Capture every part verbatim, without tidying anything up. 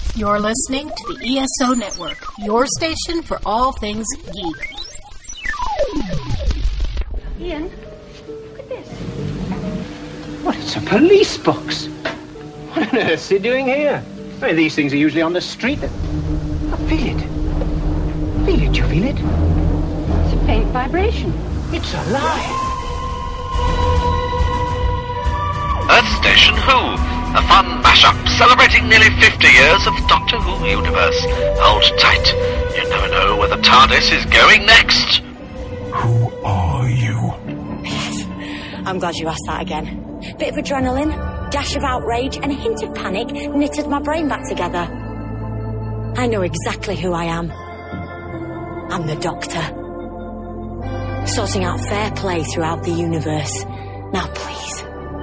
You're listening to the E S O Network, your station for all things geek. Ian, look at this. What, it's a police box? What on earth is he doing here? I mean, these things are usually on the street. I feel it. Feel it, you feel it? It's a faint vibration. It's alive. Earth Station Who, a fun mashup celebrating nearly fifty years of Doctor Who universe. Hold tight, you never know where the TARDIS is going next. Who are you? I'm glad you asked that again. Bit of adrenaline, dash of outrage, and a hint of panic knitted my brain back together. I know exactly who I am. I'm the Doctor. Sorting out fair play throughout the universe. Now please,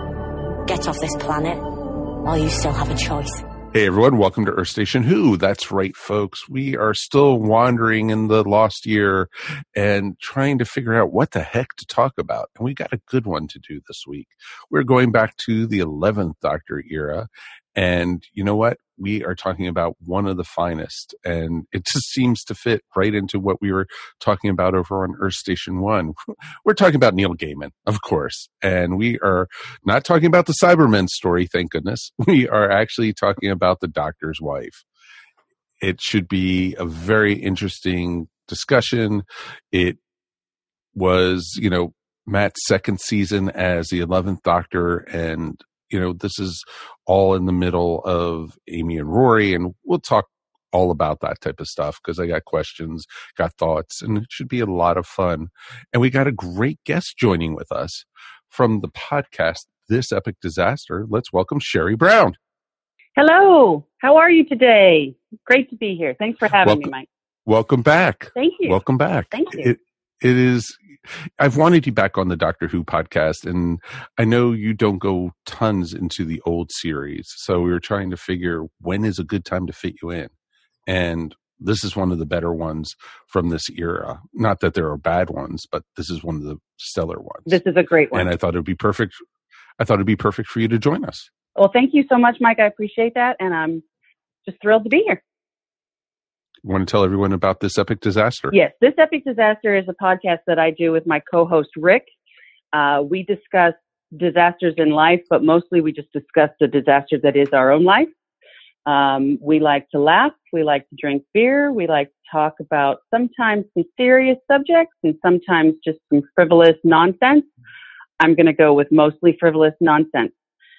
get off this planet while you still have a choice. Hey everyone, welcome to Earth Station Who. That's right, folks. We are still wandering in the lost year and trying to figure out what the heck to talk about. And we got a good one to do this week. We're going back to the eleventh Doctor era. And you know what? We are talking about one of the finest. And it just seems to fit right into what we were talking about over on Earth Station One. We're talking about Neil Gaiman, of course. And we are not talking about the Cybermen story, thank goodness. We are actually talking about the Doctor's wife. It should be a very interesting discussion. It was, you know, Matt's second season as the eleventh Doctor, and you know, this is all in the middle of Amy and Rory, and we'll talk all about that type of stuff because I got questions, got thoughts, and it should be a lot of fun. And we got a great guest joining with us from the podcast, This Epic Disaster. Let's welcome Sherry Brown. Hello. How are you today? Great to be here. Thanks for having welcome, me, Mike. Welcome back. Thank you. Welcome back. Thank you. It, it is... I've wanted you back on the Doctor Who podcast, and I know you don't go tons into the old series, so we were trying to figure when is a good time to fit you in. And this is one of the better ones from this era. Not that there are bad ones, but this is one of the stellar ones. This is a great one. And I thought it would be perfect. I thought it'd be perfect for you to join us. Well, thank you so much, Mike. I appreciate that, and I'm just thrilled to be here. You want to tell everyone about This Epic Disaster? Yes, This Epic Disaster is a podcast that I do with my co-host, Rick. Uh, we discuss disasters in life, but mostly we just discuss the disaster that is our own life. Um, we like to laugh. We like to drink beer. We like to talk about sometimes some serious subjects and sometimes just some frivolous nonsense. I'm going to go with mostly frivolous nonsense.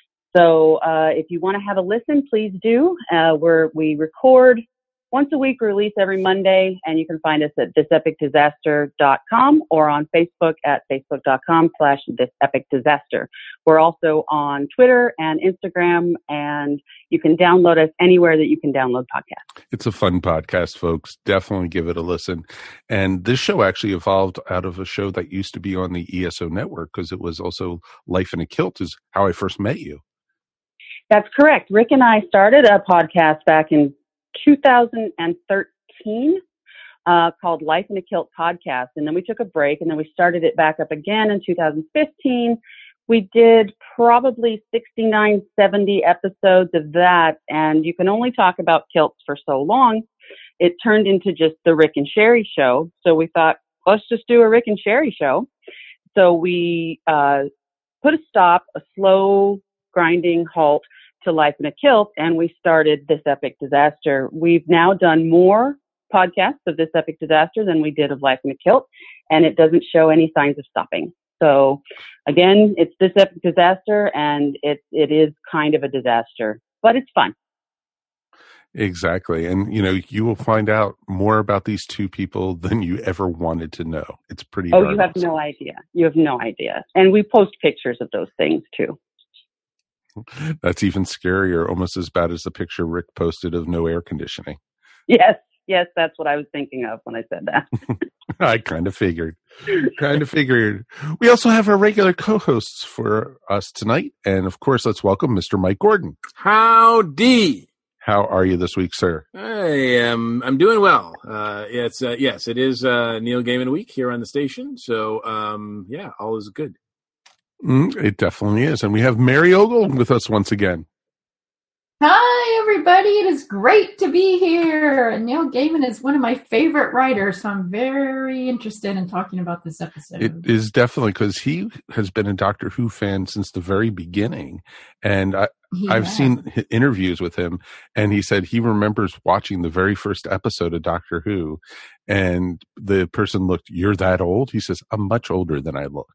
So uh, if you want to have a listen, please do. Uh, we're, we record once a week, release every Monday, and you can find us at this epic disaster dot com or on Facebook at facebook dot com slash this epic disaster. We're also on Twitter and Instagram, and you can download us anywhere that you can download podcasts. It's a fun podcast, folks. Definitely give it a listen. And this show actually evolved out of a show that used to be on the E S O network because it was also Life in a Kilt is how I first met you. That's correct. Rick and I started a podcast back in two thousand thirteen uh, called Life in a Kilt Podcast. And then we took a break and then we started it back up again in two thousand fifteen. We did probably sixty-nine, seventy episodes of that. And you can only talk about kilts for so long. It turned into just the Rick and Sherry show. So we thought, let's just do a Rick and Sherry show. So we uh, put a stop, a slow grinding halt to Life in a Kilt, and we started This Epic Disaster. We've now done more podcasts of This Epic Disaster than we did of Life in a Kilt, and it doesn't show any signs of stopping. So again, it's This Epic Disaster, and it it is kind of a disaster, but it's fun. Exactly. And, you know, you will find out more about these two people than you ever wanted to know. It's pretty Oh, darn you have awesome. no idea. You have no idea. And we post pictures of those things, too. That's even scarier, almost as bad as the picture Rick posted of no air conditioning. Yes, yes, that's what I was thinking of when I said that. I kind of figured. Kind of figured. We also have our regular co-hosts for us tonight. And, of course, let's welcome Mister Mike Gordon. Howdy. How are you this week, sir? I am. I'm doing well. Uh, it's uh, yes, it is uh, Neil Gaiman week here on the station. So, um, yeah, all is good. Mm, it definitely is. And we have Mary Ogle with us once again. Hi, everybody. everybody. It is great to be here. And Neil Gaiman is one of my favorite writers, so I'm very interested in talking about this episode. It is definitely, because he has been a Doctor Who fan since the very beginning. And I, yeah. I've seen interviews with him, and he said he remembers watching the very first episode of Doctor Who, and the person looked, "You're that old?" He says, "I'm much older than I look."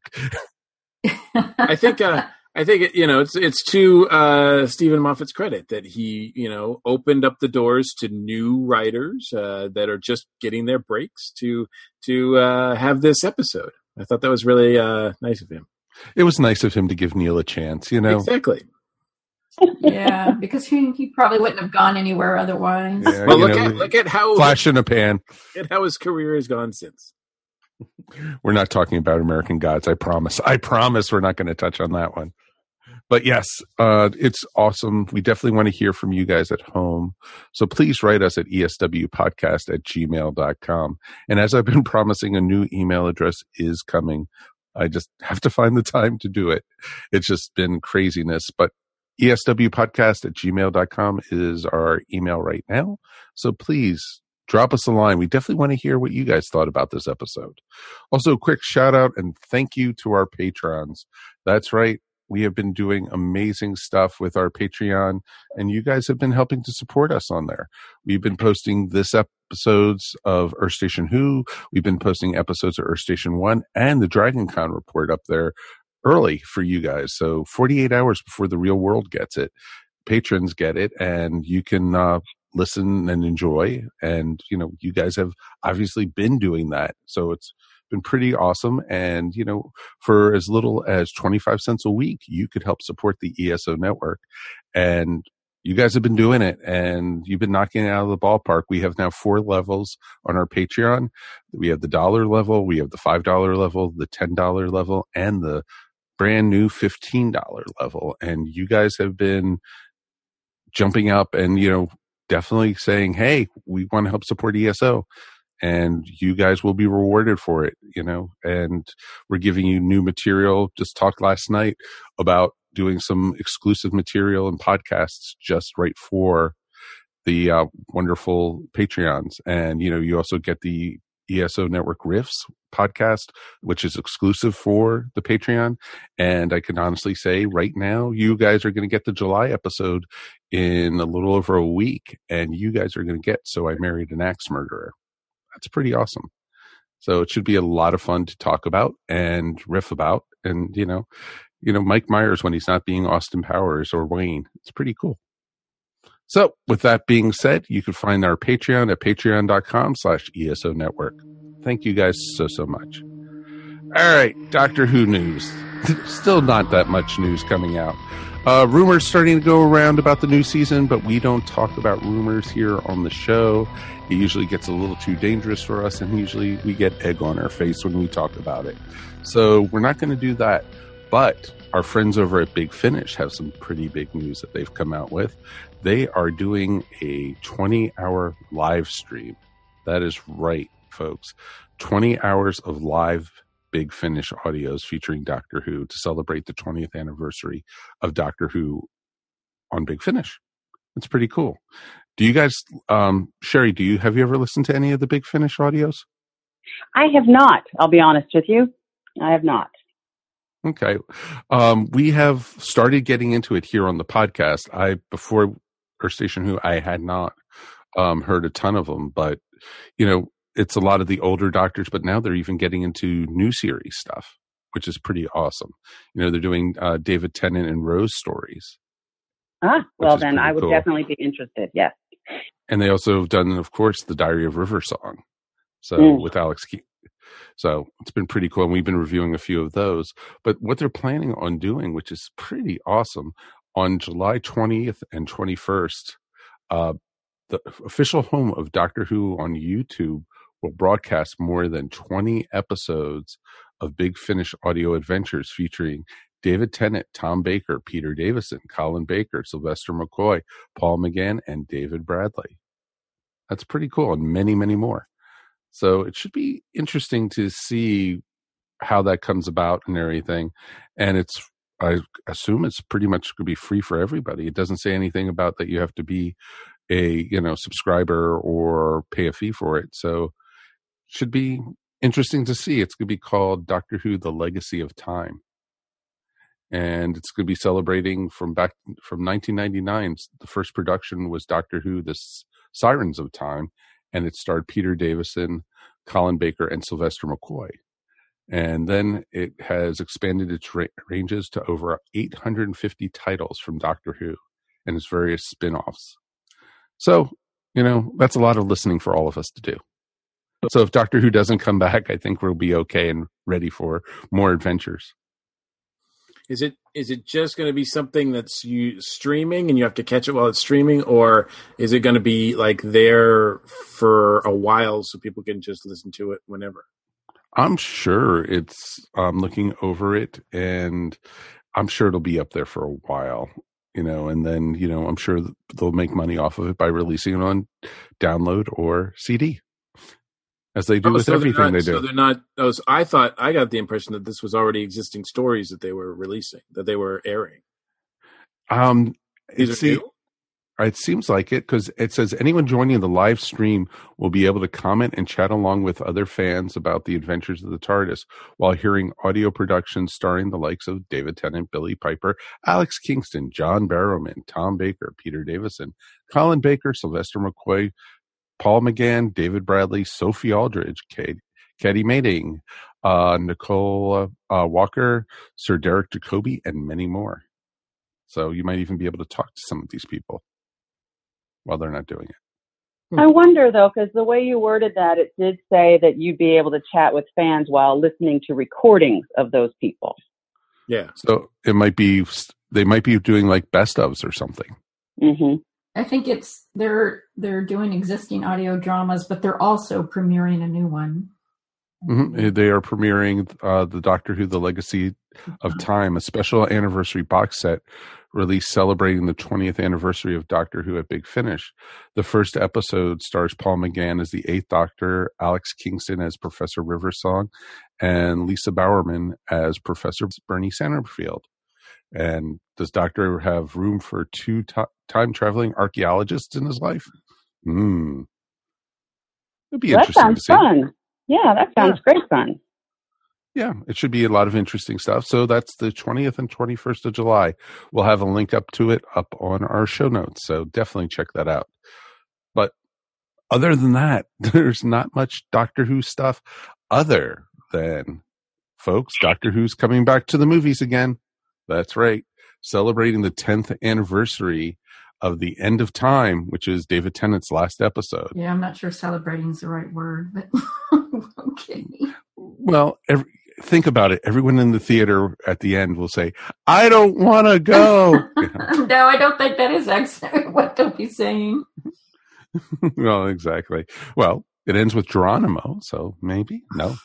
I think... Uh, I think, you know, it's it's to uh, Stephen Moffat's credit that he, you know, opened up the doors to new writers uh, that are just getting their breaks to to uh, have this episode. I thought that was really uh, nice of him. It was nice of him to give Neil a chance, you know. Exactly. Yeah, because he, he probably wouldn't have gone anywhere otherwise. Yeah, well, look know, at look at how flash in a pan. Look at how his career has gone since. We're not talking about American Gods. I promise. I promise we're not going to touch on that one. But yes, uh, it's awesome. We definitely want to hear from you guys at home. So please write us at E S W podcast at gmail dot com. And as I've been promising, a new email address is coming. I just have to find the time to do it. It's just been craziness. But E S W podcast at gmail dot com is our email right now. So please drop us a line. We definitely want to hear what you guys thought about this episode. Also, quick shout out and thank you to our patrons. That's right. We have been doing amazing stuff with our Patreon, and you guys have been helping to support us on there. We've been posting this episodes of Earth Station Who. We've been posting episodes of Earth Station One and the Dragon Con report up there early for you guys. So forty-eight hours before the real world gets it, patrons get it, and you can uh, listen and enjoy. And, you know, you guys have obviously been doing that. So it's been pretty awesome. And, you know, for as little as twenty-five cents a week, you could help support the E S O network. And you guys have been doing it, and you've been knocking it out of the ballpark. We have now four levels on our Patreon. We have the dollar level, we have the five dollar level, the ten dollar level, and the brand new fifteen dollar level. And you guys have been jumping up and, you know, definitely saying, hey, we want to help support E S O. And you guys will be rewarded for it, you know, and we're giving you new material. Just talked last night about doing some exclusive material and podcasts just right for the uh, wonderful Patreons. And, you know, you also get the E S O Network Riffs podcast, which is exclusive for the Patreon. And I can honestly say right now, you guys are going to get the July episode in a little over a week, and you guys are going to get So I Married an Axe Murderer. That's pretty awesome. So it should be a lot of fun to talk about and riff about. And, you know, you know, Mike Myers when he's not being Austin Powers or Wayne. It's pretty cool. So with that being said, you can find our Patreon at patreon.com slash ESO network. Thank you guys so, so much. All right. Doctor Who news. Still not that much news coming out. Uh, rumors starting to go around about the new season, but we don't talk about rumors here on the show. It usually gets a little too dangerous for us, and usually we get egg on our face when we talk about it. So we're not going to do that. But our friends over at Big Finish have some pretty big news that they've come out with. They are doing a twenty-hour live stream. That is right, folks. twenty hours of live Big Finish audios featuring Doctor Who to celebrate the twentieth anniversary of Doctor Who on Big Finish. It's pretty cool. Do you guys, um, Sherry, do you, have you ever listened to any of the Big Finish audios? I have not. I'll be honest with you. I have not. Okay. Um, we have started getting into it here on the podcast. I, before Earth Station Who, I had not, um, heard a ton of them, but, you know, it's a lot of the older doctors, but now they're even getting into new series stuff, which is pretty awesome. You know, they're doing uh, David Tennant and Rose stories. Ah, well, then I would cool. definitely be interested, yes. And they also have done, of course, the Diary of River Song. So mm. with Alex Keaton. So it's been pretty cool. And we've been reviewing a few of those. But what they're planning on doing, which is pretty awesome, on July twentieth and twenty-first, uh, the official home of Doctor Who on YouTube will broadcast more than twenty episodes of Big Finish audio adventures featuring David Tennant, Tom Baker, Peter Davison, Colin Baker, Sylvester McCoy, Paul McGann, and David Bradley. That's pretty cool, and many, many more. So it should be interesting to see how that comes about and everything. And it's I assume it's pretty much going to be free for everybody. It doesn't say anything about that you have to be a, you know, subscriber or pay a fee for it. So should be interesting to see. It's going to be called Doctor Who: The Legacy of Time. And it's going to be celebrating from back from nineteen ninety-nine. The first production was Doctor Who: The Sirens of Time, and it starred Peter Davison, Colin Baker, and Sylvester McCoy. And then it has expanded its ra- ranges to over eight hundred fifty titles from Doctor Who and its various spin-offs. So, you know, that's a lot of listening for all of us to do. So if Doctor Who doesn't come back, I think we'll be okay and ready for more adventures. Is it is it just going to be something that's you streaming and you have to catch it while it's streaming, or is it going to be like there for a while so people can just listen to it whenever? I'm sure it's, I'm looking over it, and I'm sure it'll be up there for a while, you know, and then, you know, I'm sure they'll make money off of it by releasing it on download or C D, as they do oh, with so everything not, they do. So they're not, oh, so I thought, I got the impression that this was already existing stories that they were releasing, that they were airing. Um, These it, are see, new? It seems like it, because it says anyone joining the live stream will be able to comment and chat along with other fans about the adventures of the TARDIS while hearing audio productions starring the likes of David Tennant, Billy Piper, Alex Kingston, John Barrowman, Tom Baker, Peter Davison, Colin Baker, Sylvester McCoy, Paul McGann, David Bradley, Sophie Aldridge, Kate, Katie Mating, uh, Nicole uh, Walker, Sir Derek Jacobi, and many more. So you might even be able to talk to some of these people while they're not doing it. I wonder, though, because the way you worded that, it did say that you'd be able to chat with fans while listening to recordings of those people. Yeah. So it might be, they might be doing like best ofs or something. Mm-hmm. I think it's, they're, they're doing existing audio dramas, but they're also premiering a new one. Mm-hmm. They are premiering uh, the Doctor Who: The Legacy of Time, a special anniversary box set released celebrating the twentieth anniversary of Doctor Who at Big Finish. The first episode stars Paul McGann as the Eighth Doctor, Alex Kingston as Professor Riversong, and Lisa Bowerman as Professor Bernie Centerfield. And does Doctor have room for two t- time-traveling archaeologists in his life? Hmm. It'd be Well, that interesting sounds to see. fun. Yeah, that sounds Yeah. great fun. Yeah, it should be a lot of interesting stuff. So that's the twentieth and twenty-first of July. We'll have a link up to it up on our show notes. So definitely check that out. But other than that, there's not much Doctor Who stuff other than, folks, Doctor Who's coming back to the movies again. That's right. Celebrating the tenth anniversary of The End of Time, which is David Tennant's last episode. Yeah, I'm not sure celebrating is the right word, but okay. Well, every, think about it. Everyone in the theater at the end will say, I don't want to go. You know? No, I don't think that is actually what they'll be saying. Well, exactly. Well, it ends with Geronimo, so maybe. No.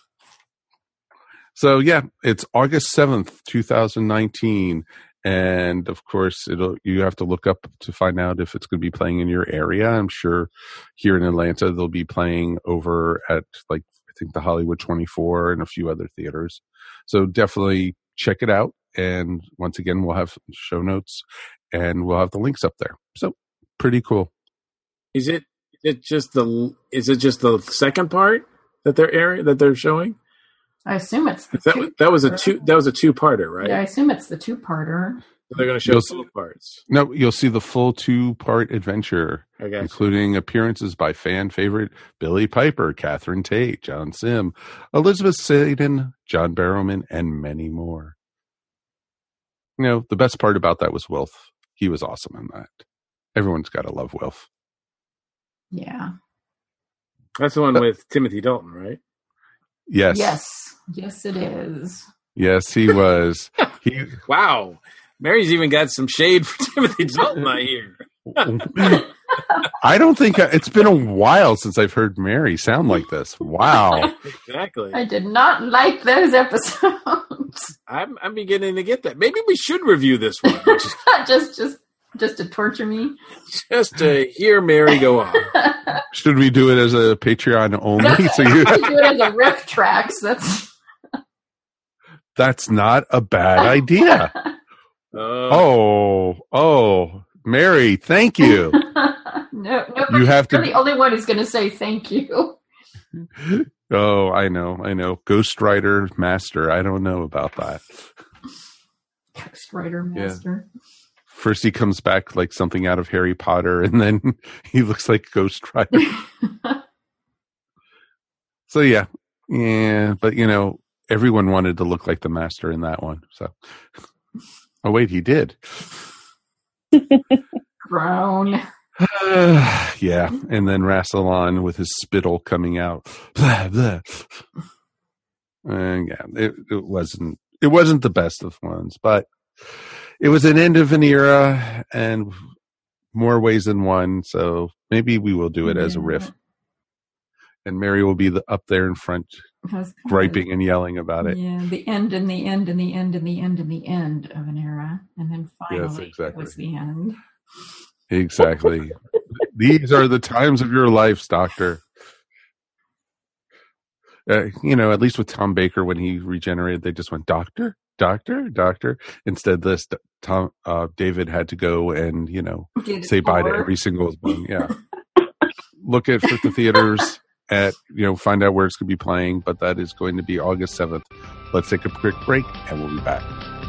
So, yeah, it's August seventh, twenty nineteen. And, of course, it'll you have to look up to find out if it's going to be playing in your area. I'm sure here in Atlanta, they'll be playing over at, like, I think the Hollywood twenty-four and a few other theaters. So definitely check it out. And once again, we'll have show notes and we'll have the links up there. So pretty cool. Is it is it just the is it just the second part that they're airing that they're showing? I assume it's the That, two- that was a two that was a two-parter, right? Yeah, I assume it's the two-parter. So they're going to show You'll both parts. No, you'll see the full two-part adventure, I guess. including appearances by fan favorite Billy Piper, Catherine Tate, John Sim, Elizabeth Sladen, John Barrowman, and many more. You know, the best part about that was Wilf. He was awesome in that. Everyone's got to love Wilf. Yeah. That's the one Uh, with Timothy Dalton, right? Yes. Yes. Yes, it is. Yes, he was. He Wow. Mary's even got some shade for Timothy Dalton, I hear. I don't think I, it's been a while since I've heard Mary sound like this. Wow. Exactly. I did not like those episodes. I'm I'm beginning to get that. Maybe we should review this one, just, just, just, just to torture me. just to hear Mary go on. Should we do it as a Patreon only? So you, I do it as a riff tracks. That's that's not a bad idea. Uh, Oh, oh, Mary, thank you. no, no, You have to- You're the only one who's going to say thank you. Oh, I know, I know. Ghost Rider Master. I don't know about that. Ghost Rider Master. First he comes back like something out of Harry Potter, and then he looks like Ghost Rider. So yeah, yeah, but you know, everyone wanted to look like the Master in that one. So, oh wait, he did. Grown. Yeah, and then Rassilon with his spittle coming out. Blah, blah. And yeah, it, it wasn't it wasn't the best of ones, but it was an end of an era and more ways than one. So maybe we will do it yeah. as a riff. And Mary will be the, up there in front, griping and yelling about it. Yeah, the end and the end and the end and the end and the end of an era. And then finally yes, exactly. it was the end. Exactly. These are the times of your lives, Doctor. Uh, you know, at least with Tom Baker, when he regenerated, they just went, Doctor, Doctor, Doctor. Instead, this Tom uh, David had to go and, you know, Get say bye to every single one. Yeah. Look at for the theaters. At, you know, find out where it's going to be playing, but that is going to be August seventh. Let's take a quick break and we'll be back.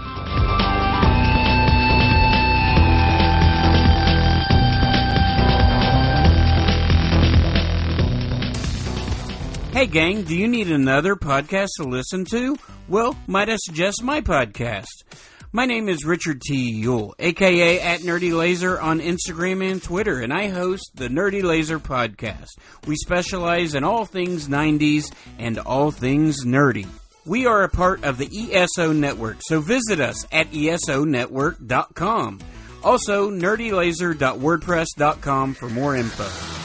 Hey gang, do you need another podcast to listen to? Well, might I suggest my podcast? My name is Richard T. Yule, a k a at Nerdy Laser on Instagram and Twitter, and I host the Nerdy Laser Podcast. We specialize in all things nineties and all things nerdy. We are a part of the E S O Network, so visit us at E S O network dot com. Also, nerdy laser dot wordpress dot com for more info.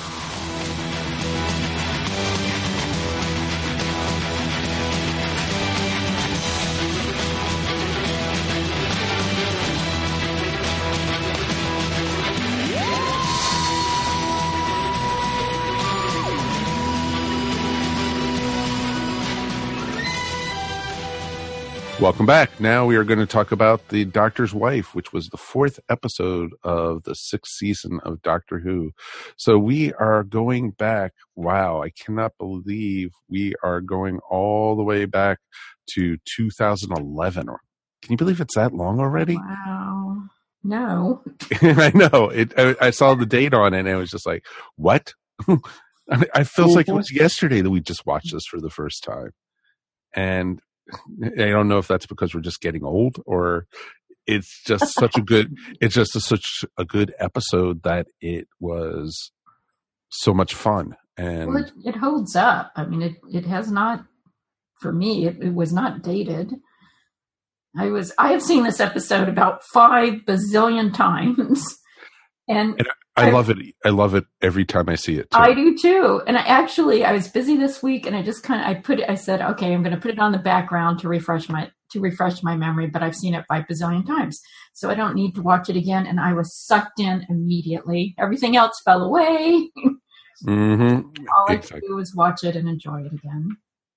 Welcome back. Now we are going to talk about The Doctor's Wife, which was the fourth episode of the sixth season of Doctor Who. So we are going back. Wow, I cannot believe we are going all the way back to two thousand eleven. Can you believe it's that long already? Wow. No. I know. It. I, I saw the date on it, and I was just like, what? I, I feels like it was yesterday that we just watched this for the first time. And I don't know if that's because we're just getting old or it's just such a good, it's just a, such a good episode that it was so much fun. And well, it, it holds up. I mean, it, it has not, for me, it, it was not dated. I was, I have seen this episode about five bazillion times. And, and I, I love it. I love it every time I see it too. I do too. And I actually, I was busy this week and I just kind of, I put it, I said, okay, I'm going to put it on the background to refresh my, to refresh my memory, but I've seen it five bazillion times. So I don't need to watch it again. And I was sucked in immediately. Everything else fell away. Mm-hmm. All I exactly. could do was watch it and enjoy it again.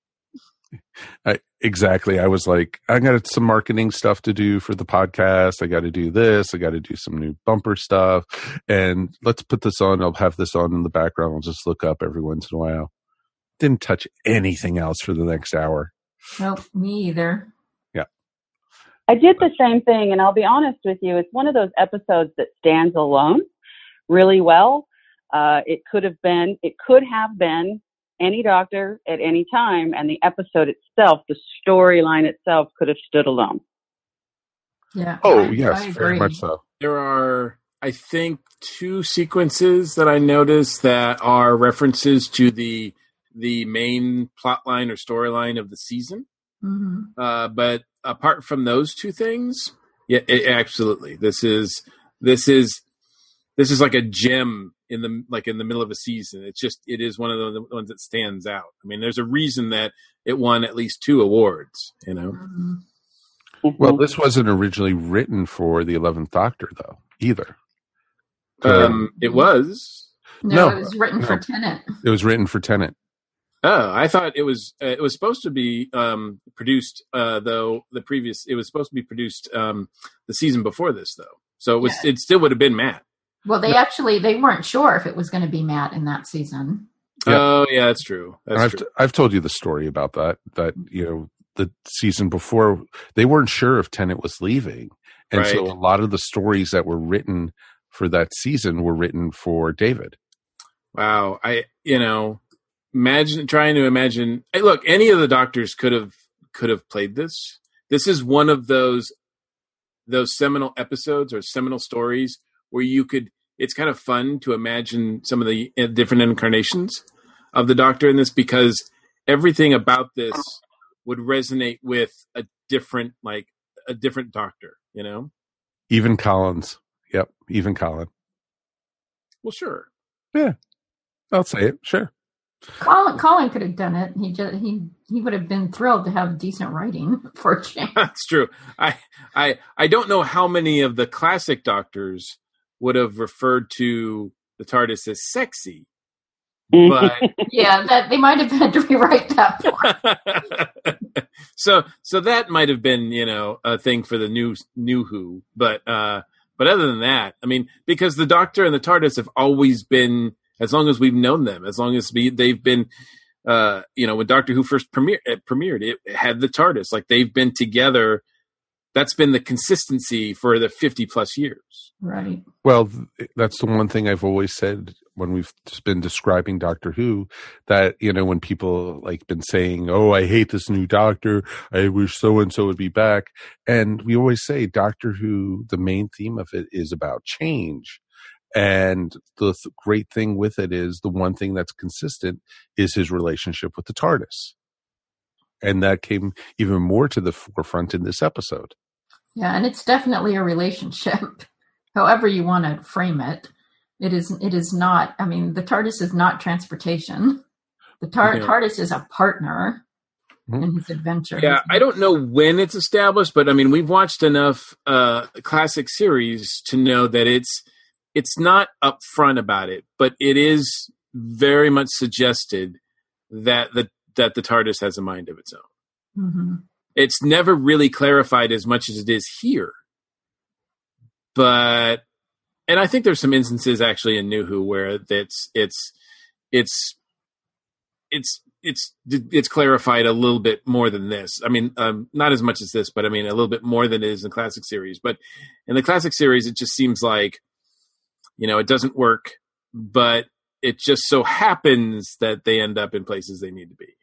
I, exactly. I was like, I got some marketing stuff to do for the podcast. I got to do this. I got to do some new bumper stuff. And let's put this on. I'll have this on in the background. I'll just look up every once in a while. Didn't touch anything else for the next hour. Nope, me either. Yeah. I did the same thing. And I'll be honest with you. It's one of those episodes that stands alone really well. Uh, it could have been, it could have been any Doctor at any time, and the episode itself, the storyline itself, could have stood alone. Yeah. Oh, I, yes, I very agree. much so. There are, I think, two sequences that I noticed that are references to the the main plot line or storyline of the season. Mm-hmm. Uh, but apart from those two things, yeah, it, absolutely. This is this is this is like a gem in the like in the middle of a season. It's just it is one of the ones that stands out. I mean, there's a reason that it won at least two awards. You know. Mm-hmm. Well, this wasn't originally written for the eleventh Doctor, though, either. Um, it was. No, No, it was written no. for Tennant. It was written for Tennant. Oh, I thought it was uh, it was supposed to be um, produced uh, though the previous it was supposed to be produced um, the season before this though, so it was yeah. it still would have been Matt. Well, they actually they weren't sure if it was going to be Matt in that season. Yeah. Oh yeah, that's true. That's I've true. T- I've told you the story about that. That you know the season before they weren't sure if Tennant was leaving, and right. so a lot of the stories that were written for that season were written for David. Wow, I you know. Imagine trying to imagine. Hey, look, any of the doctors could have could have played this. This is one of those those seminal episodes or seminal stories where you could. It's kind of fun to imagine some of the different incarnations of the Doctor in this because everything about this would resonate with a different, like a different Doctor. You know, even Collins. Yep, even Colin. Well, sure. Yeah, I'll say it. Sure. Colin, Colin could have done it. He just he he would have been thrilled to have decent writing for a change. That's true. I I I don't know how many of the classic Doctors would have referred to the TARDIS as sexy, but yeah, that they might have had to rewrite that part. so so that might have been you know a thing for the new new Who, but uh, but other than that, I mean, because the Doctor and the TARDIS have always been. As long as we've known them, as long as we, they've been, uh, you know, when Doctor Who first premiered, it premiered, it had the TARDIS. Like they've been together. That's been the consistency for the fifty plus years. Right. Well, that's the one thing I've always said when we've just been describing Doctor Who, that, you know, when people like been saying, oh, I hate this new Doctor. I wish so-and-so would be back. And we always say Doctor Who, the main theme of it is about change. And the th- great thing with it is the one thing that's consistent is his relationship with the TARDIS. And that came even more to the forefront in this episode. Yeah, and it's definitely a relationship. However you want to frame it, it is it is not, I mean, the TARDIS is not transportation. The tar- yeah. TARDIS is a partner mm-hmm. in his adventure. Yeah, I don't know when it's established, but I mean, we've watched enough uh, classic series to know that it's It's not upfront about it, but it is very much suggested that the that the TARDIS has a mind of its own. Mm-hmm. It's never really clarified as much as it is here, but and I think there's some instances actually in New Who where it's it's it's it's it's it's clarified a little bit more than this. I mean, um, not as much as this, but I mean a little bit more than it is in the classic series. But in the classic series, it just seems like. You know, it doesn't work, but it just so happens that they end up in places they need to be.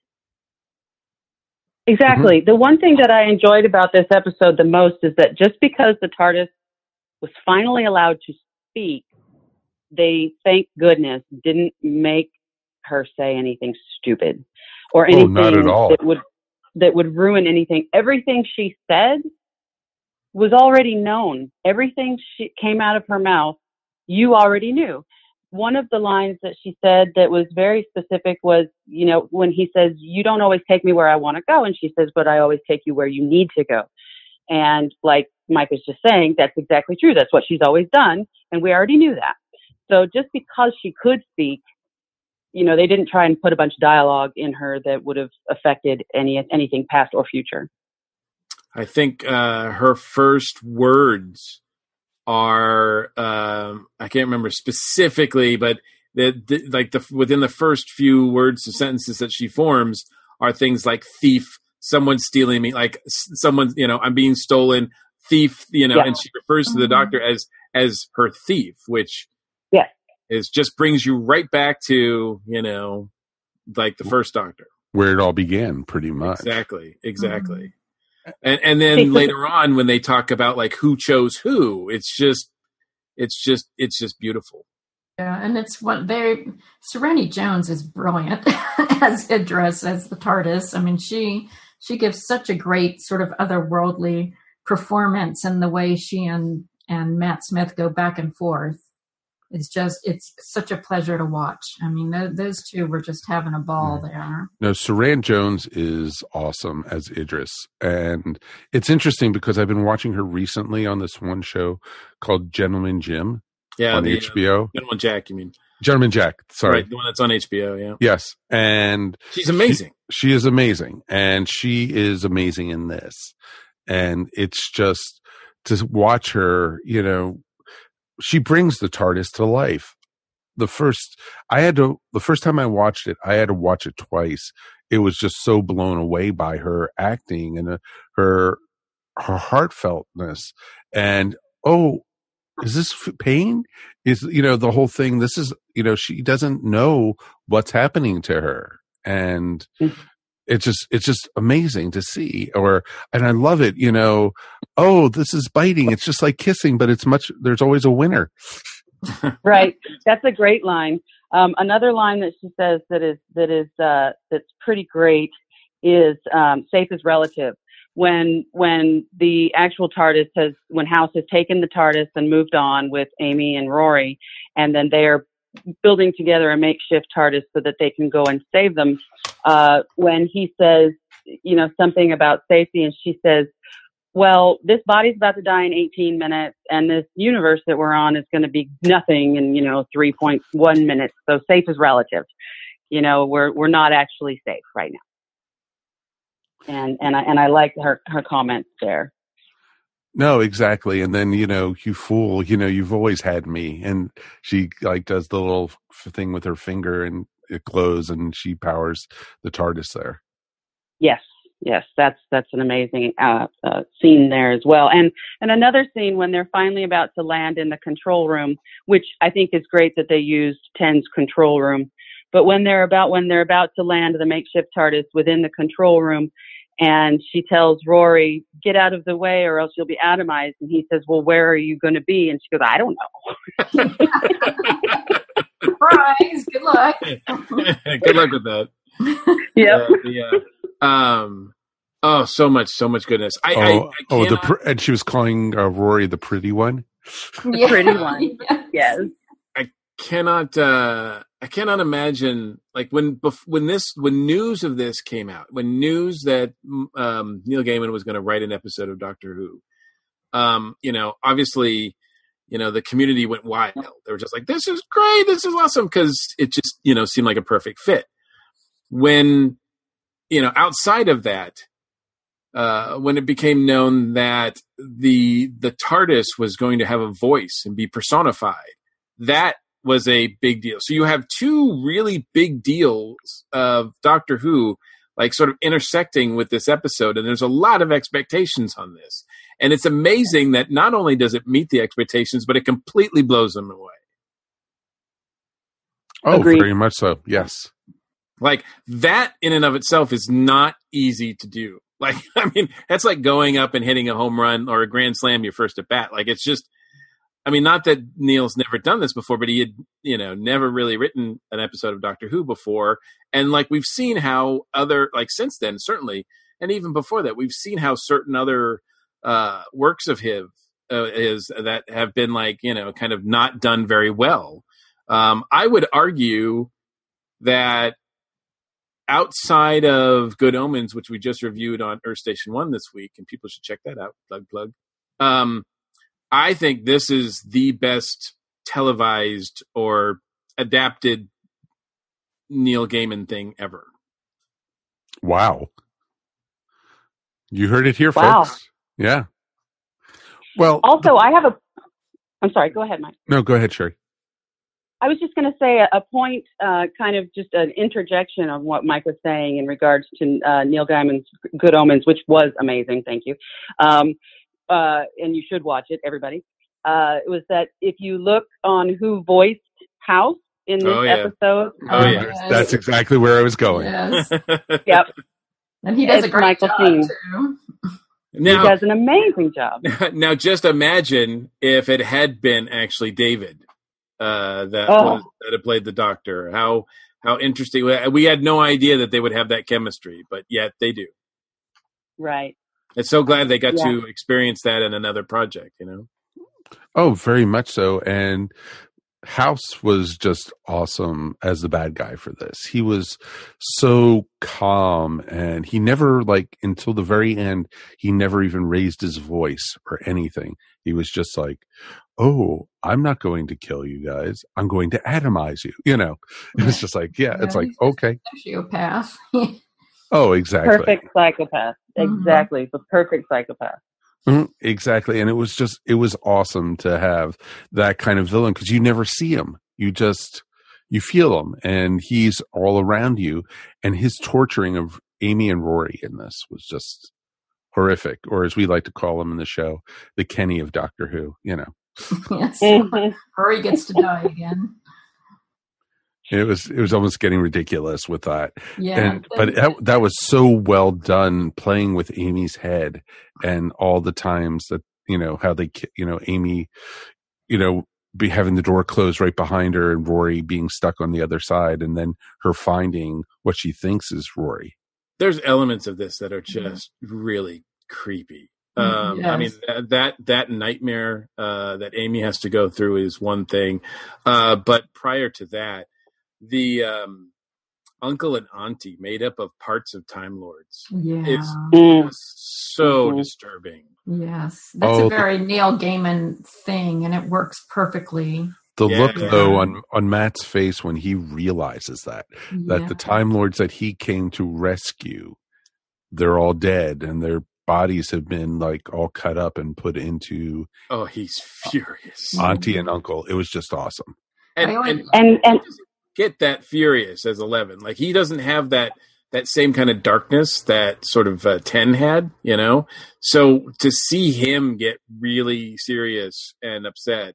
Exactly. Mm-hmm. The one thing that I enjoyed about this episode the most is that just because the TARDIS was finally allowed to speak, they, thank goodness, didn't make her say anything stupid or anything oh, not at all. that would that would ruin anything. Everything she said was already known. Everything she came out of her mouth. You already knew. One of the lines that she said that was very specific was, you know, when he says, you don't always take me where I want to go. And she says, but I always take you where you need to go. And like Mike was just saying, that's exactly true. That's what she's always done. And we already knew that. So just because she could speak, you know, they didn't try and put a bunch of dialogue in her that would have affected any anything past or future. I think uh, her first words are um, I can't remember specifically, but the, the like the within the first few words or sentences that she forms are things like thief, someone's stealing me, like someone, you know, I'm being stolen, thief, you know, yeah. and she refers to the Doctor as as her thief, which yeah. is just brings you right back to, you know, like the first Doctor, where it all began, pretty much. Exactly, exactly. Mm-hmm. And and then later on, when they talk about like who chose who, it's just, it's just, it's just beautiful. Yeah, and it's what they Serenity Jones is brilliant as Idris, as the TARDIS. I mean, she she gives such a great sort of otherworldly performance, and the way she and and Matt Smith go back and forth. It's just, it's such a pleasure to watch. I mean, th- those two were just having a ball yeah. there. No, Saran Jones is awesome as Idris. And it's interesting because I've been watching her recently on this one show called Gentleman Jim yeah, on the, H B O. Uh, Gentleman Jack, you mean? Gentleman Jack. Sorry, right, the one that's on H B O. Yeah. Yes, and she's amazing. She, she is amazing, and she is amazing in this. And it's just to watch her. You know, she brings the TARDIS to life. The first, I had to. The first time I watched it, I had to watch it twice. It was just so blown away by her acting and uh, her her heartfeltness. And oh, is this pain? Is, you know, the whole thing. This is, you know, she doesn't know what's happening to her, and it's just it's just amazing to see. Or and I love it. You know, oh, this is biting. It's just like kissing, but it's much. There's always a winner. Right. That's a great line. Um, another line that she says that is that is uh, that's pretty great is um, "safe is relative." When when the actual TARDIS has when House has taken the TARDIS and moved on with Amy and Rory, and then they are building together a makeshift TARDIS so that they can go and save them. Uh, when he says, you know, something about safety, and she says, well, this body's about to die in eighteen minutes, and this universe that we're on is going to be nothing in, you know, three point one minutes. So safe is relative. You know, we're we're not actually safe right now. And and I and I like her her comments there. No, exactly. And then, you know, you fool, you know, you've always had me. And she like does the little thing with her finger, and it glows, and she powers the TARDIS there. Yes. Yes, that's that's an amazing uh, uh, scene there as well. And and another scene when they're finally about to land in the control room, which I think is great that they used Ten's control room. But when they're about when they're about to land the makeshift TARDIS within the control room, and she tells Rory, "Get out of the way, or else you'll be atomized." And he says, "Well, where are you going to be?" And she goes, "I don't know." Surprise! Good luck. Good luck with that. Yep. Uh, the, uh, um. Oh, so much, so much goodness. I. Oh, I, I oh the pr- and she was calling uh, Rory the pretty one. The Yeah. pretty one. Yes. I cannot. Uh, I cannot imagine like when bef- when this when news of this came out, when news that um, Neil Gaiman was going to write an episode of Doctor Who. Um, you know, obviously, you know, the community went wild. They were just like, "This is great, this is awesome," because it just, you know, seemed like a perfect fit. When, you know, outside of that, uh, when it became known that the the TARDIS was going to have a voice and be personified, that was a big deal. So you have two really big deals of Doctor Who, like sort of intersecting with this episode, and there's a lot of expectations on this. And it's amazing that not only does it meet the expectations, but it completely blows them away. Oh, Agreed. very much so. Yes. Like, that in and of itself is not easy to do. Like, I mean, that's like going up and hitting a home run or a grand slam your first at bat. Like, it's just, I mean, not that Neil's never done this before, but he had, you know, never really written an episode of Doctor Who before. And like, we've seen how other, like since then, certainly, and even before that, we've seen how certain other uh, works of his, uh, his that have been like, you know, kind of not done very well. Um, I would argue that outside of Good Omens, which we just reviewed on Earth Station One this week, and people should check that out, plug, plug. Um, I think this is the best televised or adapted Neil Gaiman thing ever. Wow. You heard it here, Wow. folks. Yeah. Well, Also, I have a. I'm sorry. Go ahead, Mike. no, go ahead, Sherry. I was just going to say a, a point, uh, kind of just an interjection of what Mike was saying in regards to uh, Neil Gaiman's Good Omens, which was amazing. Thank you. Um, uh, and you should watch it, everybody. Uh, it was that if you look on who voiced House in this Oh, yeah. episode, Oh, yeah. yes. That's exactly where I was going. Yes. yep, And he does It's a great Michael job, Sheen. too. he Now, does an amazing job. now, just imagine if it had been actually David uh, that Oh. was, that had played the Doctor. How how interesting! We- We had no idea that they would have that chemistry, but yet they do. Right. It's so glad they got Yeah. to experience that in another project. You know. Oh, very much so. And House was just awesome as the bad guy for this. He was so calm, and he never, like, until the very end, he never even raised his voice or anything. He was just like, oh, I'm not going to kill you guys. I'm going to atomize you. You know, yeah. It's just like, yeah, yeah, it's like, okay. Sociopath. Oh, exactly. Perfect psychopath. Mm-hmm. Exactly. The perfect psychopath. Mm-hmm. Exactly. And it was just, it was awesome to have that kind of villain, because you never see him. You just, you feel him, and he's all around you. And his torturing of Amy and Rory in this was just horrific, or as we like to call him in the show, the Kenny of Doctor Who, you know. Yes. Rory gets to die again. It was it was almost getting ridiculous with that. Yeah. And, but that, that was so well done, playing with Amy's head, and all the times that, you know, how they, you know, Amy, you know, be having the door closed right behind her, and Rory being stuck on the other side, and then her finding what she thinks is Rory. There's elements of this that are just really creepy. Um, yes. I mean, that, that, that nightmare, uh, that Amy has to go through is one thing. Uh, but prior to that, the, um, uncle and auntie made up of parts of Time Lords. Yeah. It's just so mm-hmm. disturbing. Yes. That's oh, a very Neil Gaiman thing, and it works perfectly. The yeah, look, yeah. though, on, on Matt's face when he realizes that, yeah. that the Time Lords that he came to rescue, they're all dead, and their bodies have been, like, all cut up and put into... Oh, he's furious. Auntie and uncle. It was just awesome. And, and, and, and get that furious as Eleven. Like, he doesn't have that that same kind of darkness that sort of uh, Ten had, you know? So to see him get really serious and upset,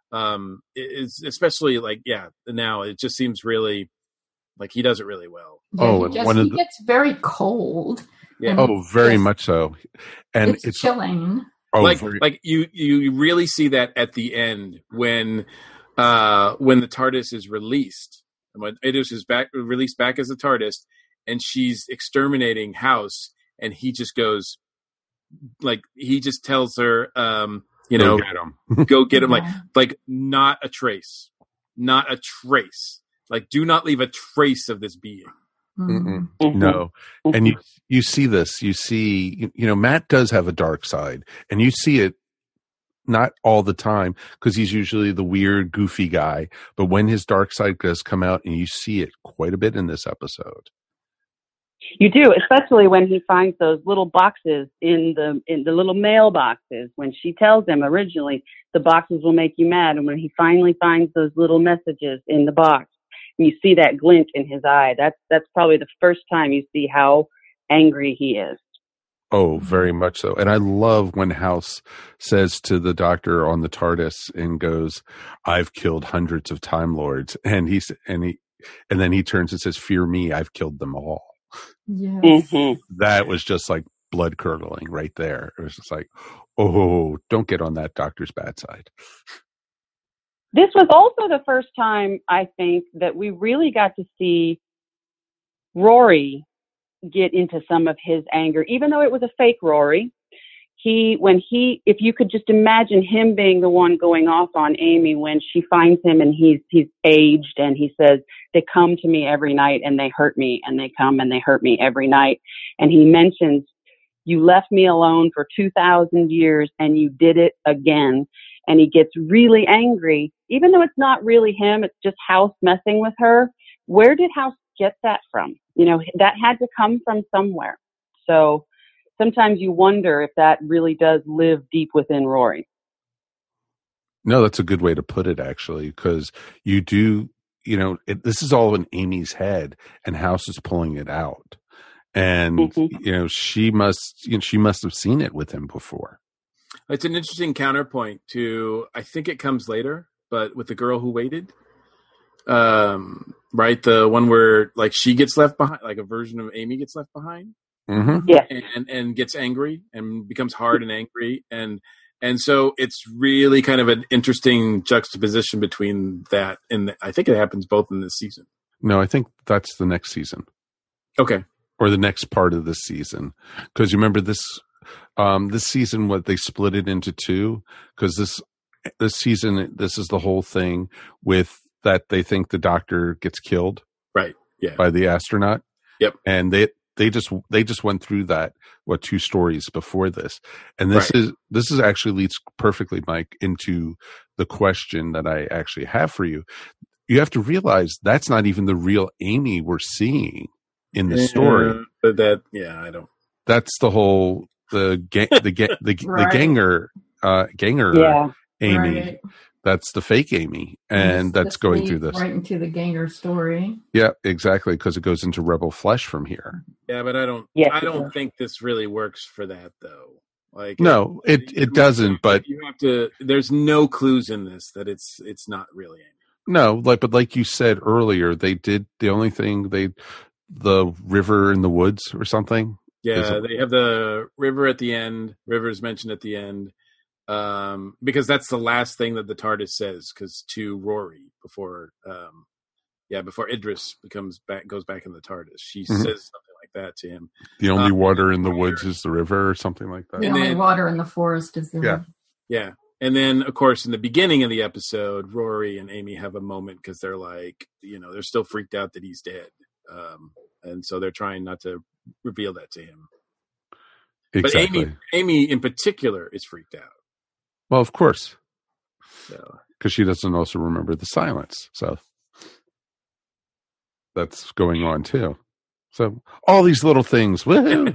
um, is especially, like, yeah, now it just seems really, like, he does it really well. Yeah, oh, he, just, one of he the, gets very cold. Yeah. Oh, very just, much so. And it's, it's chilling. Oh, like, very, like you, you really see that at the end when, uh, when the TARDIS is released, when Eidos is back, released back as the TARDIS, and she's exterminating House, and he just goes, like, he just tells her, um, you know, go get him. go get him, Yeah. like, like not a trace, not a trace, like, do not leave a trace of this being. Mm-mm. No. And you you see this, you see, you, you know, Matt does have a dark side, and you see it not all the time, because he's usually the weird, goofy guy. But when his dark side does come out, and you see it quite a bit in this episode. You do, especially when he finds those little boxes in the in the little mail boxes. When she tells him originally, the boxes will make you mad, and when he finally finds those little messages in the box, and you see that glint in his eye, that's that's probably the first time you see how angry he is. Oh, very much so. And I love when House says to the Doctor on the TARDIS and goes, "I've killed hundreds of Time Lords," and he's and he and then he turns and says, "Fear me, I've killed them all." Yes. Mm-hmm. That was just like blood curdling right there. It was just like, oh, don't get on that Doctor's bad side. This was also the first time, I think, that we really got to see Rory get into some of his anger, even though it was a fake Rory. He, when he, if you could just imagine him being the one going off on Amy when she finds him and he's, he's aged, and he says, "They come to me every night and they hurt me, and they come and they hurt me every night." And he mentions, "You left me alone for two thousand years and you did it again." And he gets really angry, even though it's not really him. It's just House messing with her. Where did House get that from? You know, that had to come from somewhere. So sometimes you wonder if that really does live deep within Rory. No, that's a good way to put it, actually, because you do, you know, it, this is all in Amy's head, and House is pulling it out. And, mm-hmm. you know, she must, you know, she must have seen it with him before. It's an interesting counterpoint to, I think it comes later, but with The Girl Who Waited, um, right? The one where, like, she gets left behind, like a version of Amy gets left behind. Mm-hmm. Yeah. And, and gets angry and becomes hard and angry. And, and so it's really kind of an interesting juxtaposition between that. And I think it happens both in this season. No, I think that's the next season. Okay. Or the next part of this season. Because you remember this, um, this season, what they split it into two, because this this season, this is the whole thing with that they think the doctor gets killed, right? Yeah, by the astronaut. Yep, and they they just they just went through that what two stories before this, and this right. is this is actually leads perfectly, Mike, into the question that I actually have for you. You have to realize that's not even the real Amy we're seeing in the story. Uh, but that, yeah, I don't. That's the whole the ga- the ga- the, right. the ganger uh, ganger yeah. Amy. Right. That's the fake Amy, and this, that's this going through this right into the Ganger story. Yeah, exactly, because it goes into Rebel Flesh from here. Yeah, but I don't. Yes, I don't think this really works for that, though. Like, no, it it, it doesn't. But you have to. There's no clues in this that it's it's not really Amy. No, like, but like you said earlier, they did the only thing they the river in the woods or something. Yeah, they have the river at the end. River is mentioned at the end. Um, because that's the last thing that the TARDIS says, because to Rory before, um, yeah, before Idris becomes back, goes back in the TARDIS, she mm-hmm. says something like that to him. The only um, water in the woods is the river, or something like that. The and only then, water in the forest is the yeah. river. Yeah, and then of course in the beginning of the episode, Rory and Amy have a moment because they're like, you know, they're still freaked out that he's dead, um, and so they're trying not to reveal that to him. Exactly. But Amy, Amy in particular, is freaked out. Well, of course, because so. she doesn't also remember the silence, so that's going on too. So all these little things, woohoo!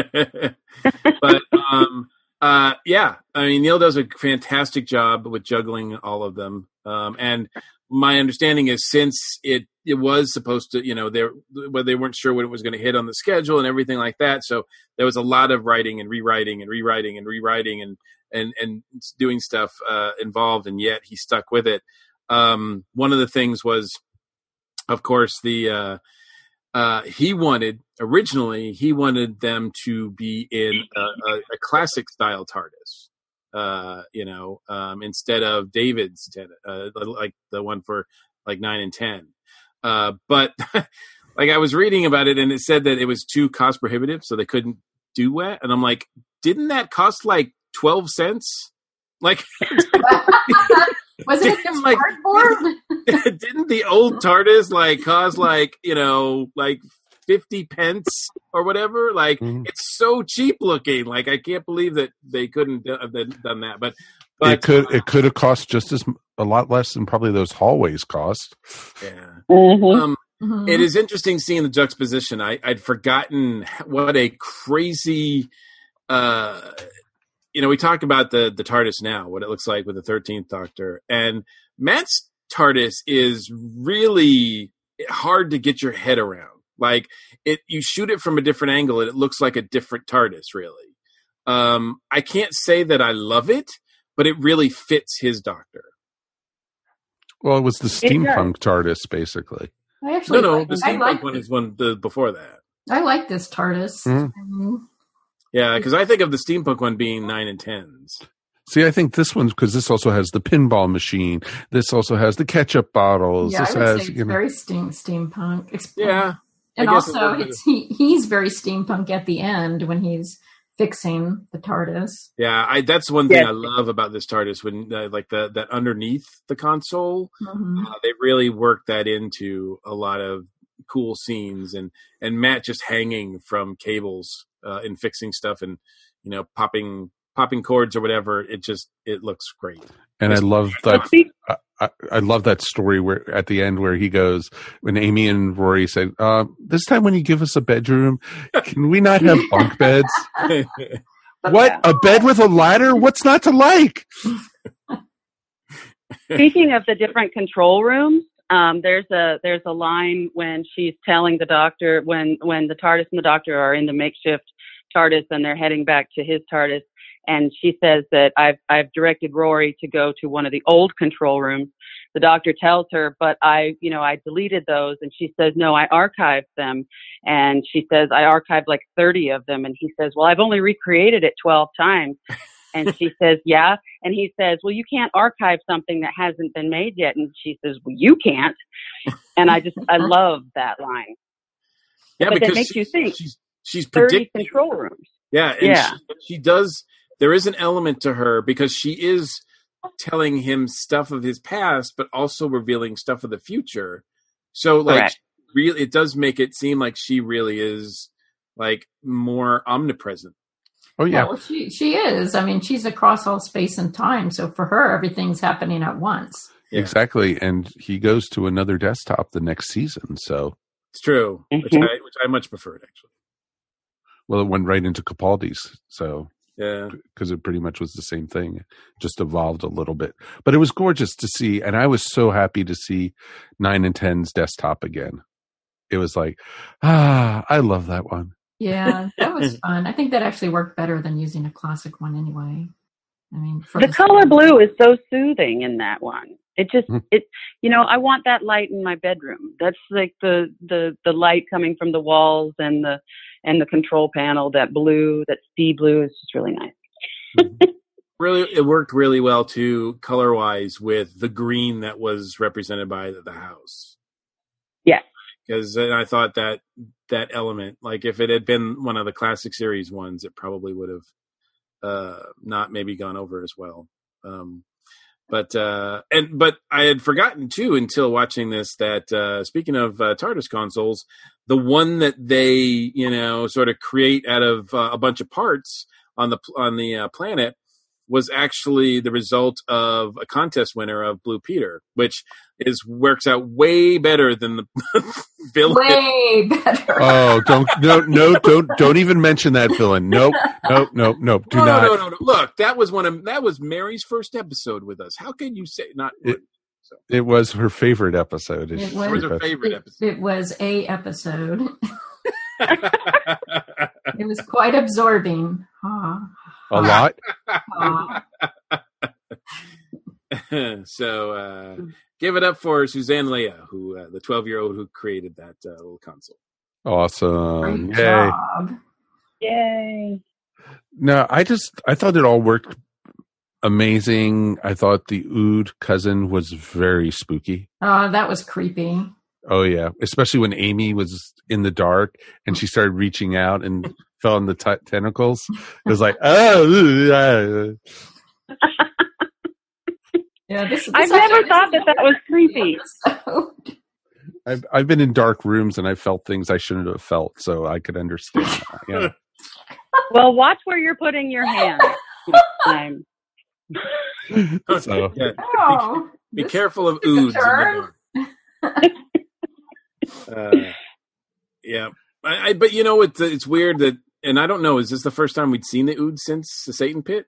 But um, uh, yeah, I mean, Neil does a fantastic job with juggling all of them, um, and my understanding is since it it was supposed to, you know, they well, they weren't sure when it was going to hit on the schedule and everything like that, so there was a lot of writing and rewriting and rewriting and rewriting and. and and doing stuff uh, involved, and yet he stuck with it. Um, one of the things was, of course, the uh, uh, he wanted, originally, he wanted them to be in a, a, a classic style TARDIS, uh, you know, um, instead of David's, uh, like the one for like nine and ten. Uh, but like I was reading about it and it said that it was too cost prohibitive, so they couldn't do it. And I'm like, didn't that cost like twelve cents? Like, wasn't it just like, cardboard? Didn't the old TARDIS like cost like, you know, like fifty pence or whatever? Like, mm-hmm. It's so cheap looking. Like, I can't believe that they couldn't have done that. But, but it could it could have cost just as a lot less than probably those hallways cost. Yeah. Mm-hmm. Um, mm-hmm. It is interesting seeing the juxtaposition. I, I'd forgotten what a crazy. Uh, You know, we talked about the, the TARDIS now, what it looks like with the thirteenth Doctor. And Matt's TARDIS is really hard to get your head around. Like, it, you shoot it from a different angle, and it looks like a different TARDIS, really. Um, I can't say that I love it, but it really fits his Doctor. Well, it was the steampunk TARDIS, basically. I actually no, no, like, the steampunk like one is one the, before that. I like this TARDIS. Mm-hmm. Yeah, because I think of the steampunk one being nine and tens. See, I think this one, because this also has the pinball machine. This also has the ketchup bottles. Yeah, this I would has, say it's you know, very steam steampunk. It's, yeah, and also it's he, he's very steampunk at the end when he's fixing the TARDIS. Yeah, I, that's one thing yeah. I love about this TARDIS when uh, like the that underneath the console, mm-hmm. uh, they really worked that into a lot of cool scenes, and and Matt just hanging from cables uh, and fixing stuff and you know popping popping cords or whatever. It just it looks great. And I love that. I, I love that story where at the end where he goes when Amy and Rory said, uh, "This time when you give us a bedroom, can we not have bunk beds?" What, a bed with a ladder? What's not to like? Speaking of the different control rooms, um, there's a there's a line when she's telling the Doctor when when the TARDIS and the Doctor are in the makeshift TARDIS and they're heading back to his TARDIS, and she says that I've I've directed Rory to go to one of the old control rooms. The Doctor tells her, but I you know I deleted those, and she says no, I archived them, and she says I archived like thirty of them, and he says, well, I've only recreated it twelve times. And she says, yeah. And he says, well, you can't archive something that hasn't been made yet. And she says, well, you can't. And I just, I love that line. Yeah, but because it makes she, you think. She's, she's thirty predicting. control rooms. Yeah. And yeah. She, she does, there is an element to her because she is telling him stuff of his past, but also revealing stuff of the future. So, like, Correct. really, it does make it seem like she really is like more omnipresent. Oh yeah, Well, she she is. I mean, she's across all space and time. So for her, everything's happening at once. Yeah. exactly. And he goes to another desktop the next season. So, It's true, which Mhm. I which I much preferred actually. well, it went right into Capaldi's. So, Yeah, because it pretty much was the same thing, just evolved a little bit. But it was gorgeous to see, and I was so happy to see nine and ten's desktop again. It was like, ah, I love that one. Yeah, that was fun. I think that actually worked better than using a classic one anyway. I mean, for The color blue is so soothing in that one. It just, Hmm. it, you know, I want that light in my bedroom. That's like the, the, the light coming from the walls and the, and the control panel, that blue, that sea blue is just really nice. really, it worked really well too, color wise, with the green that was represented by the, the house. Yeah. Because I thought that that element, like if it had been one of the classic series ones, it probably would have uh, not maybe gone over as well. Um, but uh, and but I had forgotten too until watching this that uh, speaking of uh, TARDIS consoles, the one that they you know sort of create out of uh, a bunch of parts on the on the uh, planet was actually the result of a contest winner of Blue Peter, which is works out way better than the villain. way better. Oh, don't no no don't don't even mention that villain. Nope, nope, nope, nope. Do no, not. no, no, no. Look, that was one of that was Mary's first episode with us. How can you say not? It, it was her favorite episode. It It was, was her favorite it, episode. it was a episode. It was quite absorbing. Ah, A lot. ah. So uh, give it up for Suzanne Leah, who uh, the twelve-year-old who created that uh, little console. Awesome. Great Yay. job. Yay. No, I just I thought it all worked amazing. I thought the Ood cousin was very spooky. Oh, that was creepy. Oh yeah, especially when Amy was in the dark and she started reaching out and fell in the t- tentacles. It was like, oh. Uh. Yeah, this, this I've never actually- thought that that was creepy. I've I've been in dark rooms and I felt things I shouldn't have felt, so I could understand that. Yeah. Well, watch where you're putting your hand next time. So Yeah. Oh, Be this careful of took a oods. in the turn. dark. Uh, yeah, I, I, but you know it's it's weird that, and I don't know. Is this the first time we'd seen the Ood since the Satan Pit?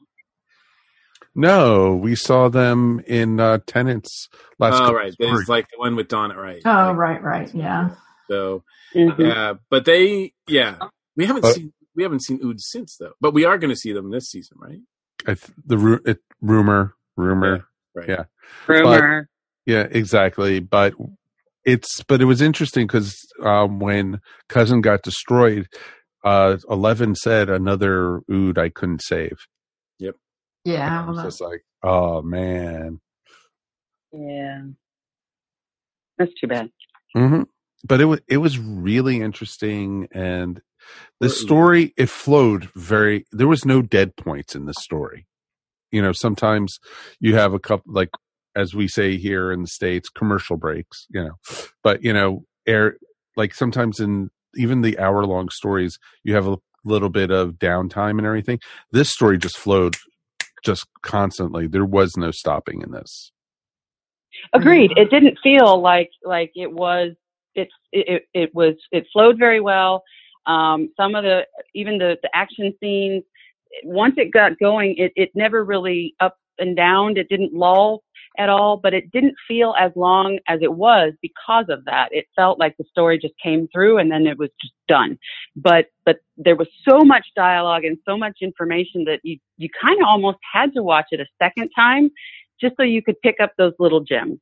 no, we saw them in uh, Tenants last. Oh, couple right. stories. It's like the one with Donna, right? Oh, Like, right, right, yeah. So, Mhm. yeah, but they, yeah, we haven't But- seen we haven't seen Ood since though. But we are going to see them this season, right? I th- the ru- it, rumor, rumor, Right. yeah. Rumor. yeah, exactly. But it's but it was interesting because um, when Cousin got destroyed, uh, Eleven said another Ood I couldn't save. Yeah, I well, was that's, just like, oh man. Yeah. That's too bad. hmm But it was it was really interesting, and the Or- story it flowed very. There was no dead points in the story. You know, sometimes you have a couple, like as we say here in the States, commercial breaks. You know, but you know, air like sometimes in even the hour long stories, you have a little bit of downtime and everything. This story just flowed just constantly. There was no stopping in this. Agreed. It didn't feel like like it was. It's it, it was it flowed very well. Um, some of the even the, the action scenes, once it got going, it, it never really up and down. It didn't lull at all, but it didn't feel as long as it was because of that. It felt like the story just came through and then it was just done. But but there was so much dialogue and so much information that you you kind of almost had to watch it a second time just so you could pick up those little gems.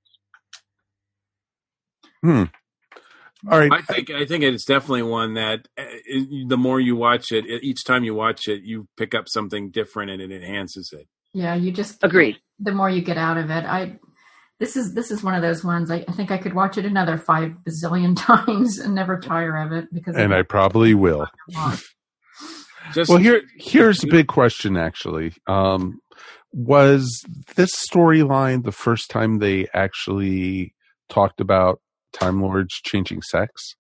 Hmm. All right. I think I think it's definitely one that uh, it, the more you watch it, each time you watch it, you pick up something different and it enhances it. yeah, you just Agreed. The more you get out of it, I this is this is one of those ones. I, I think I could watch it another five bazillion times and never tire of it because And I probably will. Just Well, here here's a big question. Actually, um, Was this storyline the first time they actually talked about Time Lords changing sex?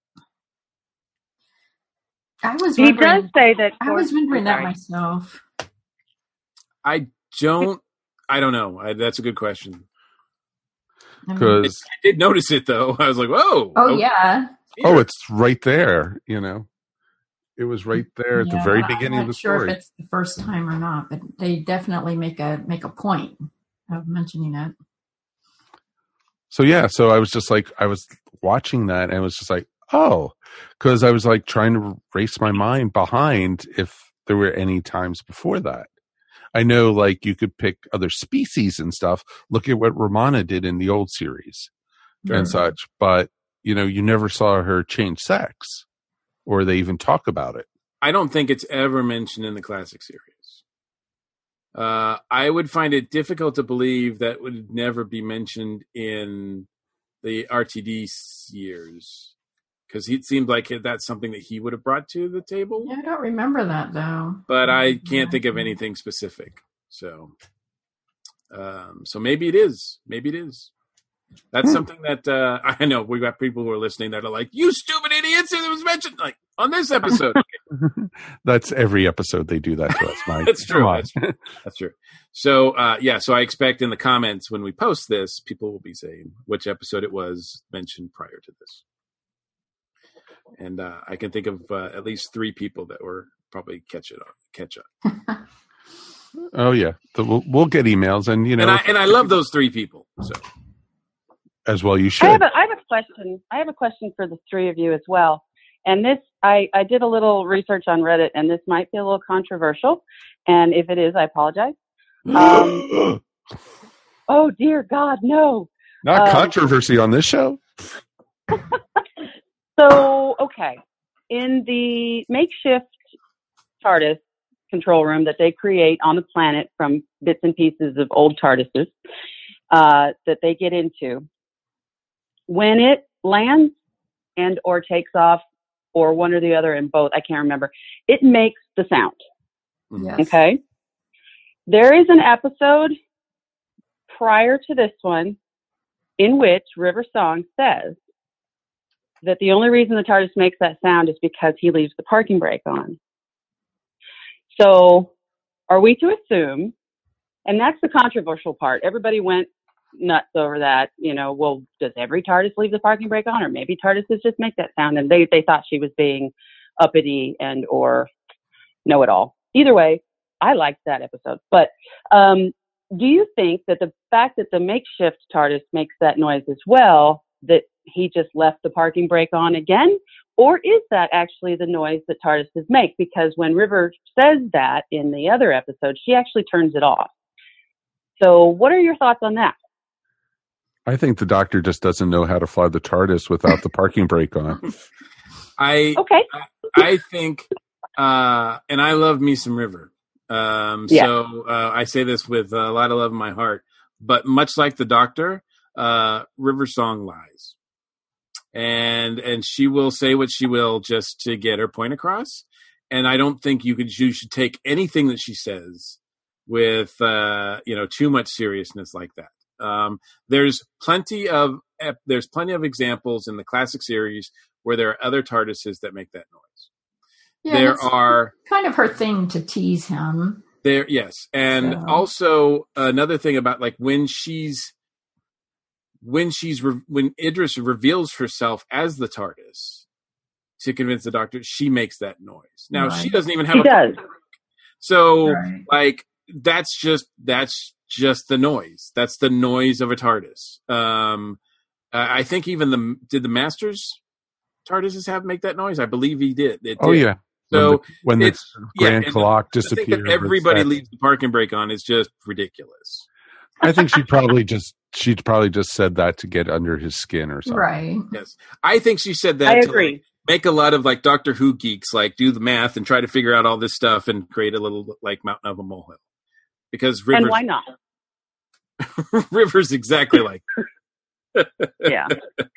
I was. He does say that. I was wondering that sorry. myself. I don't. I don't know. I, that's a good question. Because I did notice it though. I was like, "Whoa!" Oh okay. yeah. Oh, it's right there. You know, it was right there at Yeah, the very beginning I'm of the not sure story. if it's the first time or not, but they definitely make a make a point of mentioning it. So yeah, so I was just like, I was watching that and I was just like, oh, because I was like trying to race my mind behind if there were any times before that. I know like you could pick other species and stuff. Look at what Romana did in the old series Sure. and such, but you know, you never saw her change sex or they even talk about it. I don't think it's ever mentioned in the classic series. Uh, I would find it difficult to believe that would never be mentioned in the R T D years, because it seemed like that's something that he would have brought to the table. Yeah, I don't remember that though. But I can't think of anything specific. So, um, so maybe it is. Maybe it is. That's something that uh, I know we got people who are listening that are like, "You stupid idiots!" It was mentioned like on this episode. That's every episode they do that to us, Mike. That's true. Come on. That's true. That's true. So, uh, yeah. So I expect in the comments when we post this, people will be saying which episode it was mentioned prior to this. And uh, I can think of uh, at least three people that were probably catch it up, catch up. Oh yeah, the, we'll, we'll get emails, and you know, and I and I love those three people. So as well, you should. I have a, I have a question. I have a question for the three of you as well. And this, I, I did a little research on Reddit, and this might be a little controversial. And if it is, I apologize. Um, oh dear God, no! Not um, controversy on this show. So, okay, in the makeshift TARDIS control room that they create on the planet from bits and pieces of old TARDISes uh, that they get into, when it lands and or takes off, or one or the other and both, I can't remember, it makes the sound. Yes. Okay? There is an episode prior to this one in which River Song says that the only reason the TARDIS makes that sound is because he leaves the parking brake on. So are we to assume, and that's the controversial part, everybody went nuts over that, you know, well, does every TARDIS leave the parking brake on, or maybe TARDISes just make that sound, and they, they thought she was being uppity and or know-it-all. Either way, I liked that episode. But um, do you think that the fact that the makeshift TARDIS makes that noise as well, that he just left the parking brake on again? Or is that actually the noise that TARDISes make? Because when River says that in the other episode, she actually turns it off. So what are your thoughts on that? I think the Doctor just doesn't know how to fly the TARDIS without the parking brake on. I okay. I, I think, uh, and I love me some River. Um, Yeah. So uh, I say this with a lot of love in my heart. But much like the Doctor, uh, River Song lies, and and she will say what she will just to get her point across. And I don't think you could you should take anything that she says with uh, you know too much seriousness like that. Um, there's plenty of there's plenty of examples in the classic series where there are other TARDISes that make that noise. Yeah, there that's are kind of her thing to tease him. there, yes, and So. also another thing about like when she's when she's re- when Idris reveals herself as the TARDIS to convince the Doctor, she makes that noise. Now Right. she doesn't even have She a does. so Right. like that's just that's just the noise. That's the noise of a TARDIS. Um, I I think even the did the Masters TARDISes have make that noise? I believe he did. It Oh did. yeah. So when the, when the it's yeah, Grand and Clock to think disappeared. that everybody it's that- leaves the parking brake on is just ridiculous. I think she probably just she probably just said that to get under his skin or something. Right. Yes, I think she said that I to agree. like, make a lot of like Doctor Who geeks like do the math and try to figure out all this stuff and create a little like mountain of a molehill. Because Rivers, And why not? Rivers exactly like Yeah.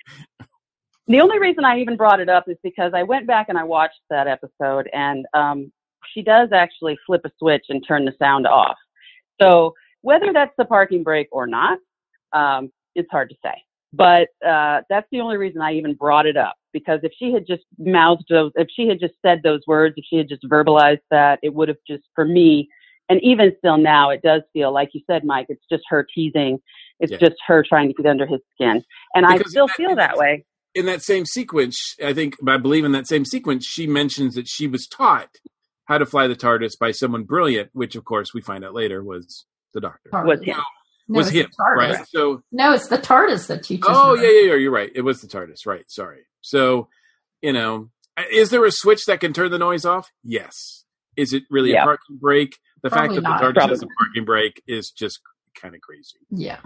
The only reason I even brought it up is because I went back and I watched that episode, and um, she does actually flip a switch and turn the sound off. So Whether that's the parking brake or not, um, it's hard to say. But uh, that's the only reason I even brought it up, because if she had just mouthed those, if she had just said those words, if she had just verbalized that, it would have just, for me, and even still now, it does feel, like you said, Mike, it's just her teasing. It's yeah. just her trying to get under his skin. And because I still that, feel that way. In that same sequence, I think, I believe in that same sequence, she mentions that she was taught how to fly the TARDIS by someone brilliant, which, of course, we find out later was the Doctor. Was him. No, was him, right? So no, it's the TARDIS that teaches. Oh, her. yeah, yeah, yeah, you're right. It was the TARDIS, right? Sorry. So, you know, is there a switch that can turn the noise off? Yes. Is it really yeah. a parking brake? The Probably fact that not. the TARDIS Probably. has a parking brake is just kind of crazy. Yeah.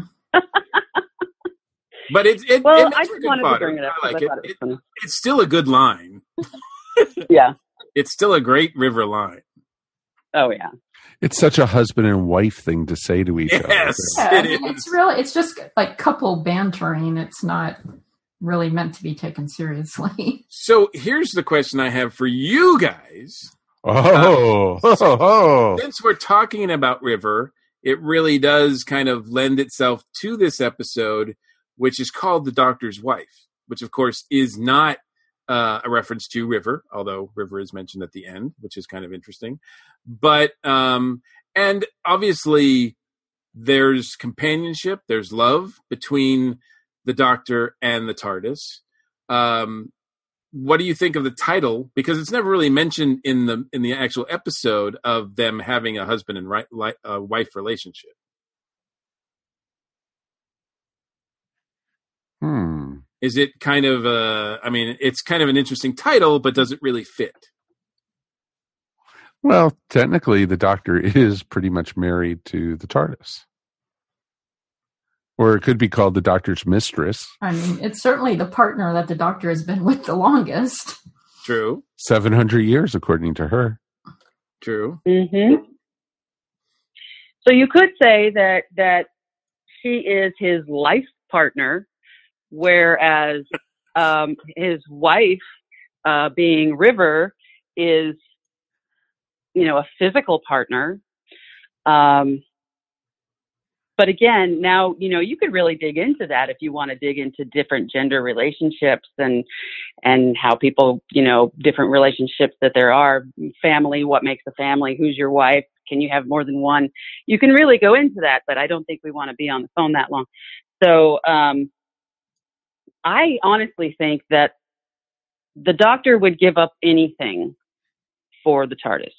But it's it, well, it I just wanted fodder. to bring it up. I like I it. it, was it it's still a good line. Yeah. It's still a great River line. Oh, yeah. It's such a husband and wife thing to say to each yes, other. Yeah, it I mean, is. it's really, it's just like couple bantering. It's not really meant to be taken seriously. So here's the question I have for you guys. Oh, uh, oh, oh. Since we're talking about River, it really does kind of lend itself to this episode, which is called The Doctor's Wife, which of course is not uh, a reference to River, although River is mentioned at the end, which is kind of interesting. But, um, and obviously there's companionship, there's love between the Doctor and the TARDIS. Um, what do you think of the title? Because it's never really mentioned in the in the actual episode of them having a husband and right, li- uh, wife relationship. Hmm. Is it kind of a, I mean, it's kind of an interesting title, but does it really fit? Well, technically, the Doctor is pretty much married to the TARDIS. Or it could be called the Doctor's mistress. I mean, it's certainly the partner that the Doctor has been with the longest. True. seven hundred years, according to her. True. Mm-hmm. So you could say that that she is his life partner, whereas um, his wife, uh, being River, is, you know, a physical partner. Um, but again, now, you know, you could really dig into that if you want to dig into different gender relationships and, and how people, you know, different relationships that there are, family, what makes a family, who's your wife, can you have more than one? You can really go into that, but I don't think we want to be on the phone that long. So, um, I honestly think that the Doctor would give up anything for the TARDIS.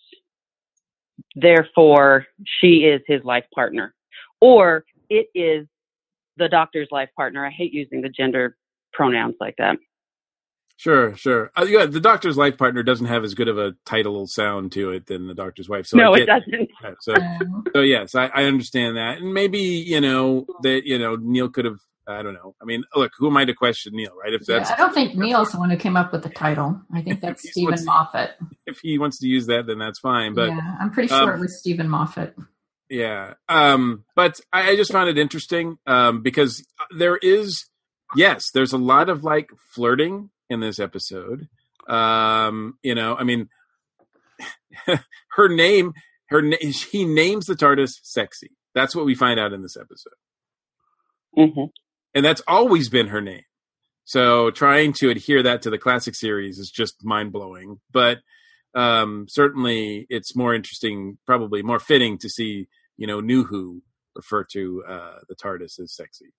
Therefore, she is his life partner. Or it is the Doctor's life partner. I hate using the gender pronouns like that. Sure, sure. Uh, yeah, the Doctor's life partner doesn't have as good of a title sound to it than the Doctor's wife. So no, I it doesn't. Yeah, so, so yes, I, I understand that. And maybe, you know, that, you know, Neil could have, I don't know. I mean, look, who am I to question Neil, right? If that's, yeah, I don't think Neil's the one who came up with the title. I think that's Stephen Moffat. If he wants to use that, then that's fine. But yeah, I'm pretty sure um, it was Stephen Moffat. Yeah. Um, but I, I just found it interesting um, because there is, yes, there's a lot of like flirting in this episode. Um, you know, I mean, her name, her na- he names the TARDIS Sexy. That's what we find out in this episode. Mm-hmm. And that's always been her name. So trying to adhere that to the classic series is just mind blowing. But um, certainly it's more interesting, probably more fitting to see, you know, New Who refer to uh, the TARDIS as sexy.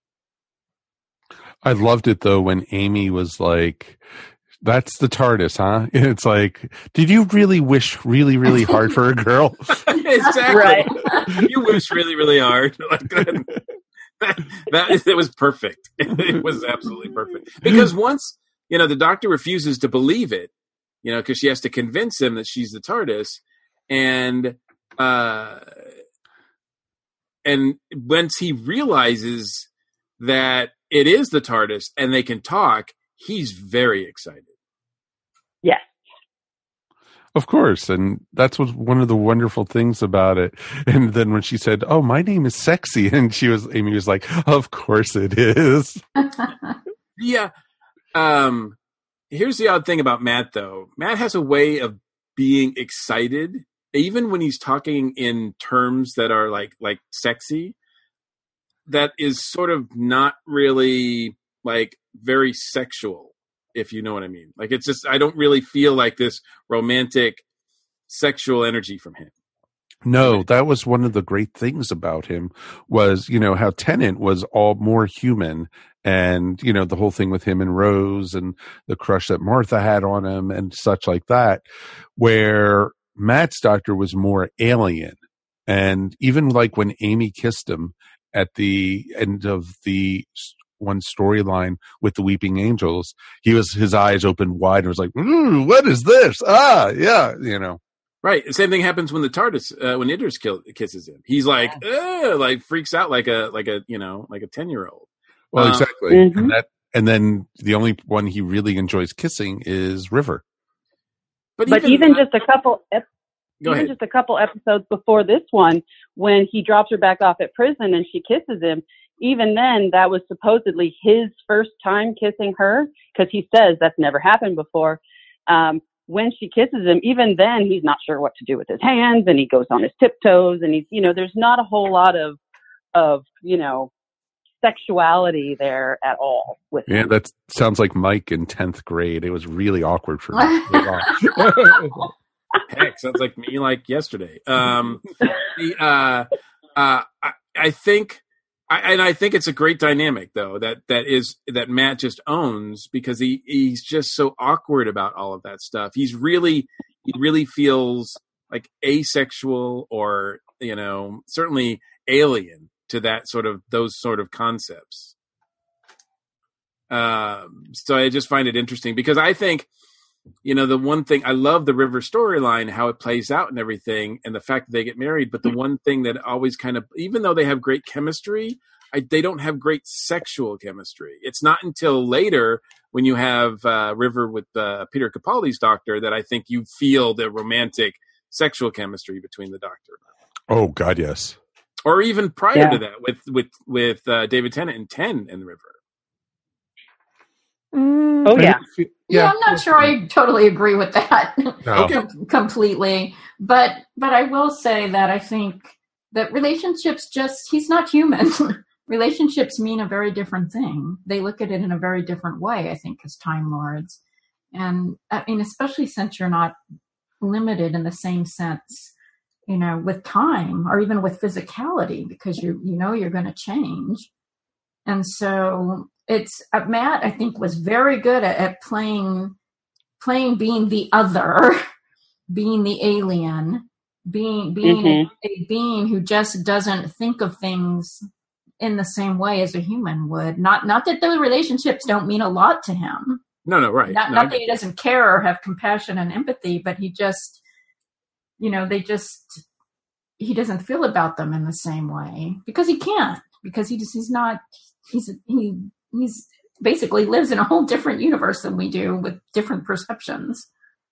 I loved it though when Amy was like, "That's the TARDIS, huh?" And it's like, did you really wish really, really hard for a girl? Exactly. Right. You wish really, really hard. Like that, that, that it was perfect. It was absolutely perfect. Because once, you know, the Doctor refuses to believe it, you know, because she has to convince him that she's the TARDIS, and uh, and once he realizes that it is the TARDIS and they can talk, he's very excited. Yes. Of course. And that's what one of the wonderful things about it. And then when she said, "Oh, my name is Sexy," and she was, Amy was like, "Of course it is." Yeah. Um, here's the odd thing about Matt, though. Matt has a way of being excited even when he's talking in terms that are like like sexy, that is sort of not really like very sexual, if you know what I mean. Like, it's just, I don't really feel like this romantic sexual energy from him. No, that was one of the great things about him was, you know, how Tennant was all more human, and, you know, the whole thing with him and Rose and the crush that Martha had on him and such like that, where Matt's doctor was more alien. And even like when Amy kissed him at the end of the one storyline with the Weeping Angels, he was, his eyes opened wide and was like, mm, what is this? Ah, yeah, you know. Right. The same thing happens when the TARDIS, uh, when Idris kill, kisses him. He's like, yeah. like freaks out like a, like a, you know, like a ten year old. Well, um, exactly. Mm-hmm. And that, and then the only one he really enjoys kissing is River. But, but even, even just a couple, ep- Go even ahead. just a couple episodes before this one, when he drops her back off at prison and she kisses him, even then, that was supposedly his first time kissing her, because he says that's never happened before. Um, when she kisses him, even then, he's not sure what to do with his hands, and he goes on his tiptoes, and he's, you know, there's not a whole lot of, of, you know, sexuality there at all with Yeah, him. that sounds like Mike in tenth grade. It was really awkward for me. Heck, sounds like me like yesterday. Um, the, uh, uh, I, I think, I, and I think it's a great dynamic though, that, that is, that Matt just owns, because he, he's just so awkward about all of that stuff. He's really, he really feels like asexual, or, you know, certainly alien to that sort of, those sort of concepts. Um, so I just find it interesting, because I think, you know, the one thing, I love the River storyline, how it plays out and everything, and the fact that they get married. But the one thing that always kind of, even though they have great chemistry, I, they don't have great sexual chemistry. It's not until later when you have uh, River with uh, Peter Capaldi's doctor that I think you feel the romantic sexual chemistry between the doctor. Oh, God, yes. Or even prior Yeah. to that with, with, with uh, David Tennant and Ten and the River. Mm, Oh, yeah. yeah. Yeah. I'm not sure I totally agree with that No. com- completely. But but I will say that I think that relationships just, he's not human. Relationships mean a very different thing. They look at it in a very different way, I think, as Time Lords. And I mean, especially since you're not limited in the same sense, you know, with time or even with physicality, because you you know you're going to change. And so it's uh, Matt, I think, was very good at, at playing playing being the other, being the alien, being being Mhm. a, a being who just doesn't think of things in the same way as a human would. Not not that the relationships don't mean a lot to him. No, no, right. Not No, not I that he doesn't care or have compassion and empathy, but he just, you know, they just, he doesn't feel about them in the same way because he can't, because he just, he's not, he's, he, he's basically lives in a whole different universe than we do with different perceptions.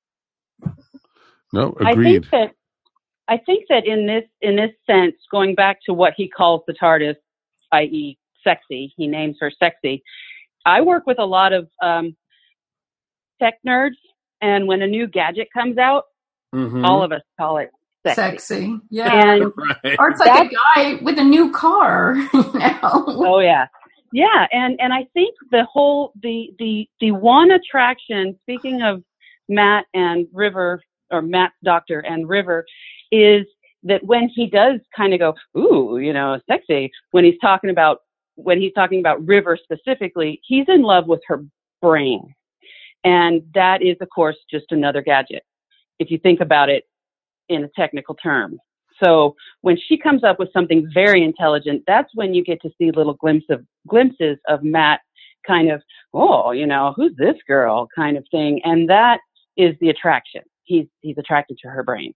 No, I agreed. think that I think that in this in this sense, going back to what he calls the TARDIS, that is, sexy, he names her sexy. I work with a lot of um, tech nerds, and when a new gadget comes out, Mhm. all of us call it sexy. Sexy, yeah. And Right. Or it's like a guy with a new car, you know. oh yeah, yeah, and and I think the whole the the the one attraction. Speaking of Matt and River, or Matt's doctor and River, is that when he does kind of go, ooh, you know, sexy, when he's talking about when he's talking about River specifically, he's in love with her brain, and that is, of course, just another gadget, if you think about it in a technical term. So when she comes up with something very intelligent, that's when you get to see little glimpse of glimpses of Matt kind of, oh, you know, who's this girl kind of thing. And that is the attraction. He's, he's attracted to her brain.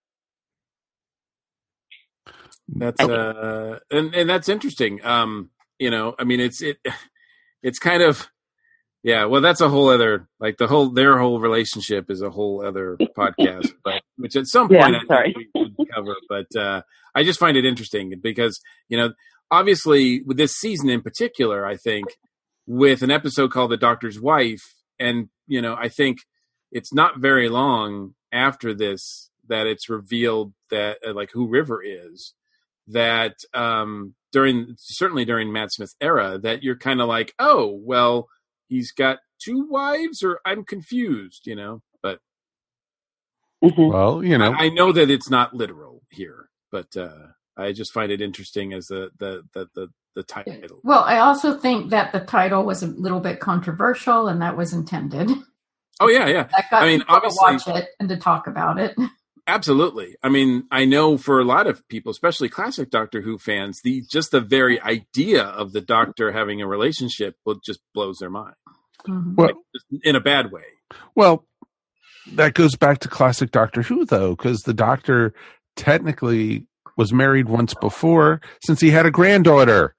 That's, uh, and, and that's interesting. Um, you know, I mean, it's, it, it's kind of, yeah, well, that's a whole other, like the whole, their whole relationship is a whole other podcast, but which at some Yeah, point I sorry. think we would cover, but, uh, I just find it interesting because, you know, obviously with this season in particular, I think with an episode called The Doctor's Wife, and, you know, I think it's not very long after this that it's revealed that uh, like who River is, that um, during certainly during Matt Smith's era, that you're kind of like, oh, well, he's got two wives, or I'm confused, you know. But Mm-hmm. Well, you know, I, I know that it's not literal here, but uh, I just find it interesting as the the the the, the title. Well, I also think that the title was a little bit controversial, and that was intended. Oh yeah, yeah. That got I mean, people obviously, to watch it and to talk about it. Absolutely. I mean, I know for a lot of people, especially classic Doctor Who fans, the just the very idea of the Doctor having a relationship will just blows their mind. Mm-hmm. well, Like, just in a bad way. well, that goes back to classic Doctor Who, though, because the Doctor technically was married once before, since he had a granddaughter.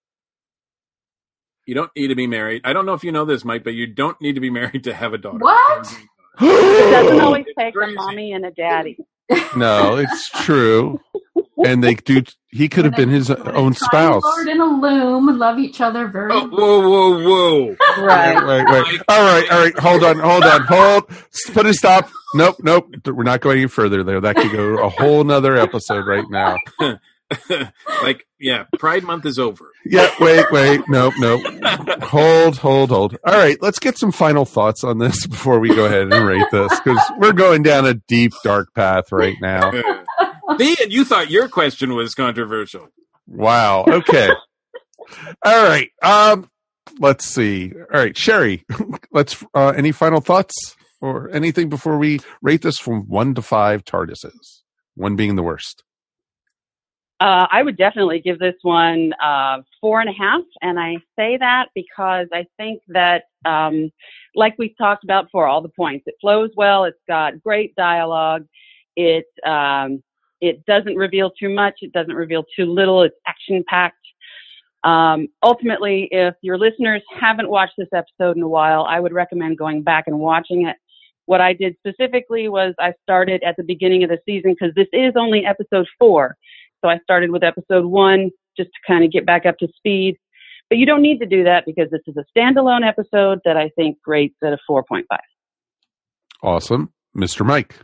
You don't need to be married. I don't know if you know this, Mike, but you don't need to be married to have a daughter. What? It doesn't always take a mommy and a daddy. No, it's true. And they do. He could have been his own spouse. Lord and a loom love each other very. Oh, whoa, whoa, whoa! Right. Wait, wait. All right, all right. Hold on, hold on, hold. Put a stop. Nope, nope. We're not going any further there. That could go a whole nother episode right now. Like, yeah, Pride Month is over. Yeah, wait, wait. Nope, nope. Hold, hold, hold. All right, let's get some final thoughts on this before we go ahead and rate this, because we're going down a deep, dark path right now. See, and you thought your question was controversial. Wow. Okay. All right. Um, let's see. All right, Sherry. Let's. Uh, any final thoughts or anything before we rate this from one to five TARDISes? One being the worst. Uh, I would definitely give this one uh, four and a half, and I say that because I think that, um, like we've talked about before, all the points. It flows well. It's got great dialogue. It um, it doesn't reveal too much. It doesn't reveal too little. It's action packed. Um, ultimately, if your listeners haven't watched this episode in a while, I would recommend going back and watching it. What I did specifically was I started at the beginning of the season because this is only episode four. So I started with episode one just to kind of get back up to speed. But you don't need to do that because this is a standalone episode that I think rates at a four point five. Awesome. Mister Mike.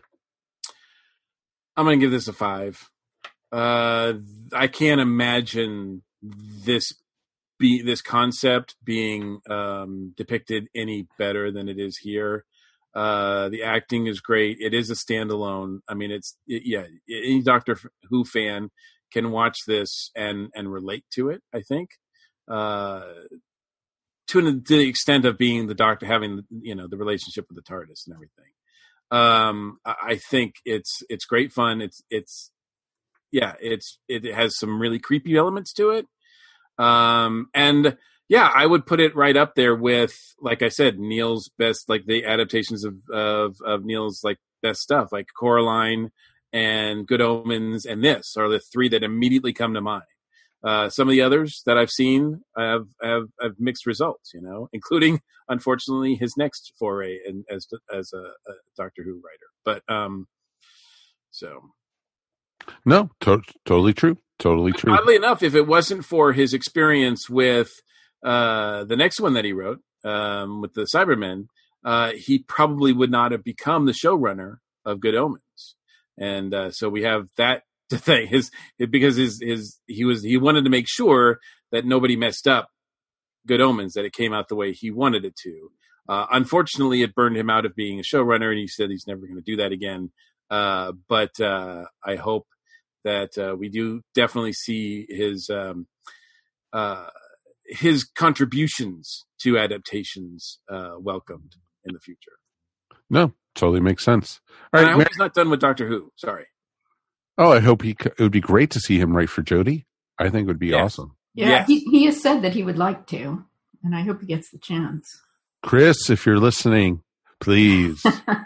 I'm going to give this a five. Uh, I can't imagine this be this concept being um, depicted any better than it is here. Uh, the acting is great. It is a standalone. I mean, it's it, yeah. Any Doctor Who fan can watch this and and relate to it. I think uh, to, an, to the extent of being the Doctor having you know the relationship with the TARDIS and everything. Um, I, I think it's it's great fun. It's it's yeah. It's it has some really creepy elements to it. Um, and yeah, I would put it right up there with, like I said, Neil's best, like the adaptations of, of, of Neil's like best stuff, like Coraline and Good Omens and this are the three that immediately come to mind. Uh, some of the others that I've seen have, have, have mixed results, you know, including, unfortunately, his next foray in, as, as a, a Doctor Who writer. But, um, so. No, to- totally true. Totally true. Oddly enough, if it wasn't for his experience with uh, the next one that he wrote, um, with the Cybermen, uh, he probably would not have become the showrunner of Good Omens. And uh, so we have that to thank his because his his he was he wanted to make sure that nobody messed up Good Omens, that it came out the way he wanted it to. Uh, unfortunately, it burned him out of being a showrunner, and he said he's never going to do that again. Uh, but uh, I hope that uh, we do definitely see his um, uh, his contributions to adaptations uh, welcomed in the future. No, totally makes sense. All And right, I hope Mary- he's not done with Doctor Who. Sorry. Oh, I hope he. c- It would be great to see him write for Jodie. I think it would be Yes. awesome. Yeah, Yes. he, he has said that he would like to, and I hope he gets the chance. Chris, if you're listening, please,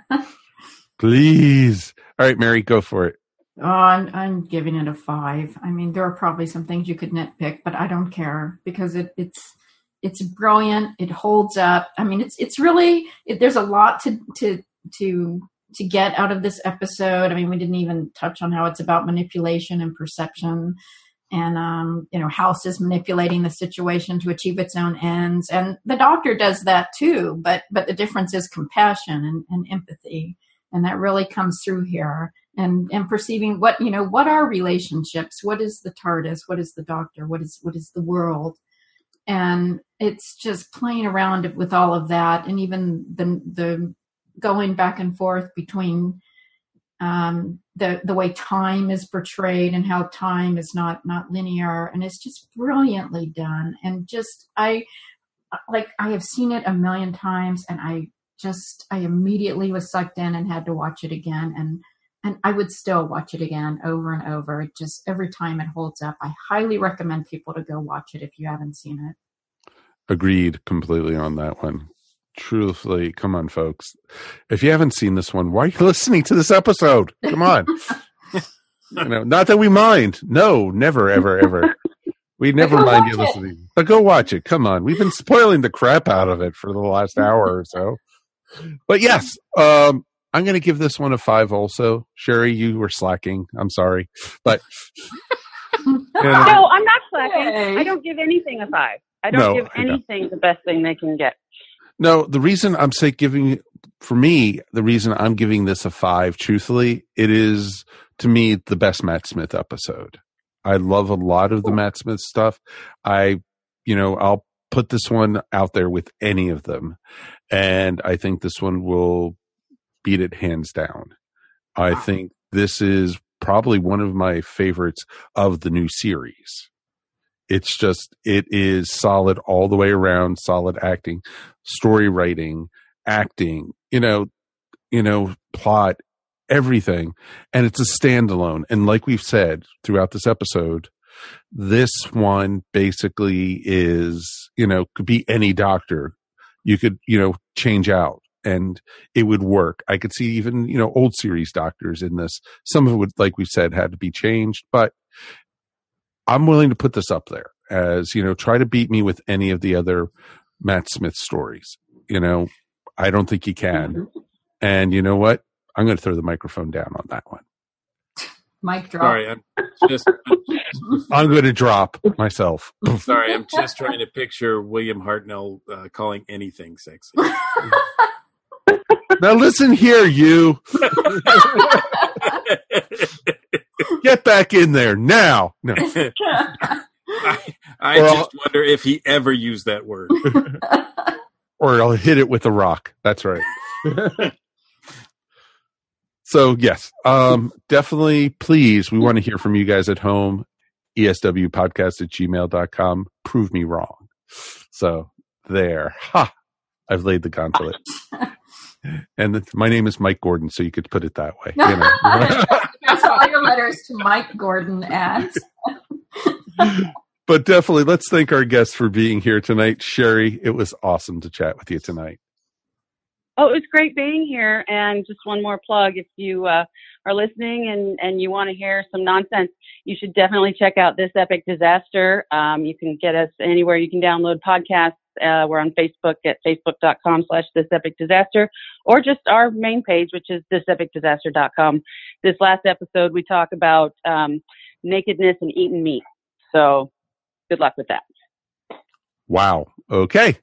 please. All right, Mary, go for it. Oh, I'm, I'm giving it a five. I mean, there are probably some things you could nitpick, but I don't care because it, it's it's brilliant. It holds up. I mean, it's it's really it, there's a lot to to to to get out of this episode. I mean, we didn't even touch on how it's about manipulation and perception, and um, you know, House is manipulating the situation to achieve its own ends, and the Doctor does that too. But but the difference is compassion and, and empathy. And that really comes through here. and and perceiving what, you know, what are relationships? What is the TARDIS? What is the Doctor? What is what is the world? And it's just playing around with all of that, and even the the going back and forth between um, the the way time is portrayed and how time is not not linear, and it's just brilliantly done. And just I like I have seen it a million times, and I just I immediately was sucked in and had to watch it again, and and I would still watch it again over and over. It just every time it holds up. I highly recommend people to go watch it if you haven't seen it. Agreed completely on that one. Truthfully, come on, folks. If you haven't seen this one, why are you listening to this episode? Come on. You know, not that we mind. No, never, ever, ever. We never mind you listening. It. But go watch it. Come on. We've been spoiling the crap out of it for the last hour or so. But yes, um, I'm going to give this one a five also. Sherry, you were slacking. I'm sorry. But you know, no, I'm not slacking. Hey. I don't give anything a five. I don't no, give anything the best thing they can get. No, the reason I'm say giving, for me, the reason I'm giving this a five, truthfully, it is, to me, the best Matt Smith episode. I love a lot of the Matt Smith stuff. I, you know, I'll put this one out there with any of them. And I think this one will beat it hands down. I think this is probably one of my favorites of the new series. It's just, it is solid all the way around, solid acting, story writing, acting, you know, you know, plot, everything. And it's a standalone. And like we've said throughout this episode, this one basically is, you know, could be any Doctor. You could, you know, change out and it would work. I could see even, you know, old series Doctors in this. Some of it would, like we said, had to be changed, but I'm willing to put this up there as, you know, try to beat me with any of the other Matt Smith stories. You know, I don't think you can. And you know what? I'm going to throw the microphone down on that one. Mic drop. Sorry, I'm just. I'm going to drop myself. Sorry, I'm just trying to picture William Hartnell uh, calling anything sexy. Now listen here, you. Get back in there now. No. I, I just I'll, wonder if he ever used that word. Or I'll hit it with a rock. That's right. So, yes, um, definitely, please, we want to hear from you guys at home. E S W podcast at gmail dot com. Prove me wrong. So, there. Ha! I've laid the gauntlet. And the, my name is Mike Gordon, so you could put it that way. You know? That's all your letters to Mike Gordon at. But definitely, let's thank our guests for being here tonight. Sherry, it was awesome to chat with you tonight. Oh, it was great being here. And just one more plug. If you uh, are listening and, and you want to hear some nonsense, you should definitely check out This Epic Disaster. Um, you can get us anywhere you can download podcasts. Uh, we're on Facebook at facebook.com slash This Epic Disaster, or just our main page, which is this epic disaster dot com. This last episode, we talk about um, nakedness and eating meat. So good luck with that. Wow. Okay.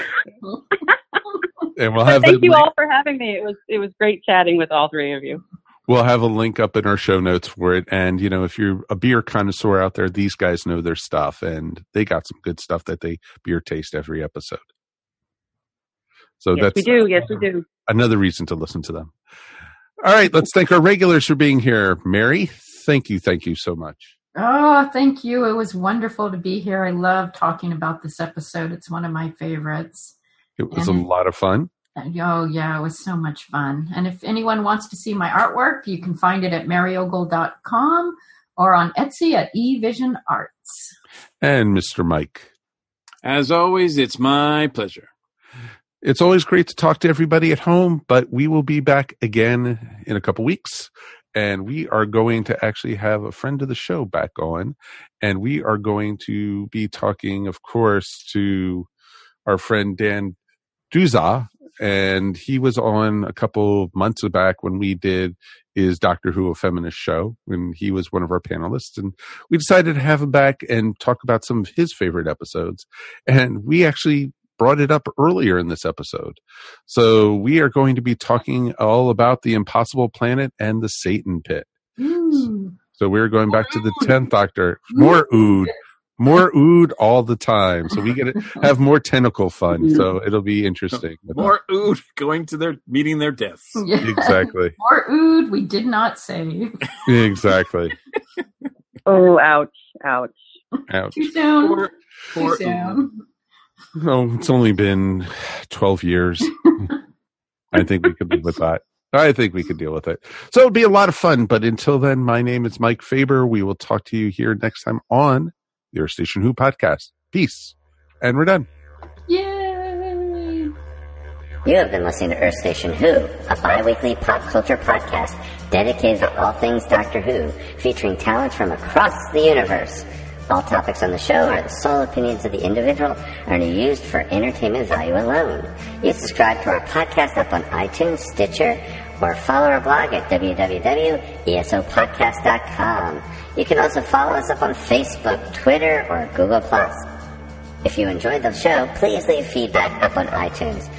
And we'll have thank you link. all for having me. It was it was great chatting with all three of you. We'll have a link up in our show notes for it. And, you know, if you're a beer connoisseur out there, these guys know their stuff, and they got some good stuff that they beer taste every episode. So yes, that's we do. Yes, we do. Another reason to listen to them. All right. Let's thank our regulars for being here. Mary, thank you. Thank you so much. Oh, thank you. It was wonderful to be here. I love talking about this episode. It's one of my favorites. It was and a lot of fun. Oh, yeah, it was so much fun. And if anyone wants to see my artwork, you can find it at mary ogle dot com or on Etsy at eVision Arts. And Mister Mike. As always, it's my pleasure. It's always great to talk to everybody at home, but we will be back again in a couple weeks. And we are going to actually have a friend of the show back on. And we are going to be talking, of course, to our friend Dan Duza. And he was on a couple of months back when we did his Doctor Who, a Feminist show, when he was one of our panelists. And we decided to have him back and talk about some of his favorite episodes. And we actually brought it up earlier in this episode. So we are going to be talking all about the Impossible Planet and the Satan Pit. Ooh. So we're going back to the tenth Doctor. More Ood. More Ood all the time. So we get to have more tentacle fun. So it'll be interesting. More Ood going to their, meeting their deaths. Yeah. Exactly. More Ood we did not say. Exactly. Oh, ouch, ouch. Ouch. Too soon. Poor, poor Too soon. Oh, it's only been twelve years. I think we could live with that. I think we could deal with it. So it'll be a lot of fun. But until then, my name is Mike Faber. We will talk to you here next time on the Earth Station Who podcast. Peace. And we're done. Yay! You have been listening to Earth Station Who, a bi-weekly pop culture podcast dedicated to all things Doctor Who, featuring talent from across the universe. All topics on the show are the sole opinions of the individual and are used for entertainment value alone. You subscribe to our podcast up on iTunes, Stitcher, or follow our blog at w w w dot e s o podcast dot com. You can also follow us up on Facebook, Twitter, or Google plus. If you enjoyed the show, please leave feedback up on iTunes.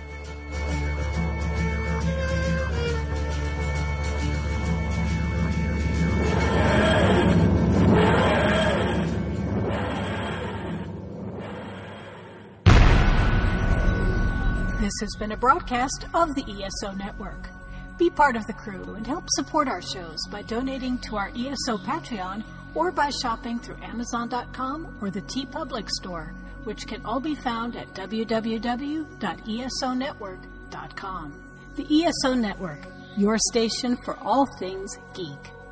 This has been a broadcast of the E S O Network. Be part of the crew and help support our shows by donating to our E S O Patreon or by shopping through Amazon dot com or the TeePublic store, which can all be found at w w w dot e s o network dot com. The E S O Network, your station for all things geek.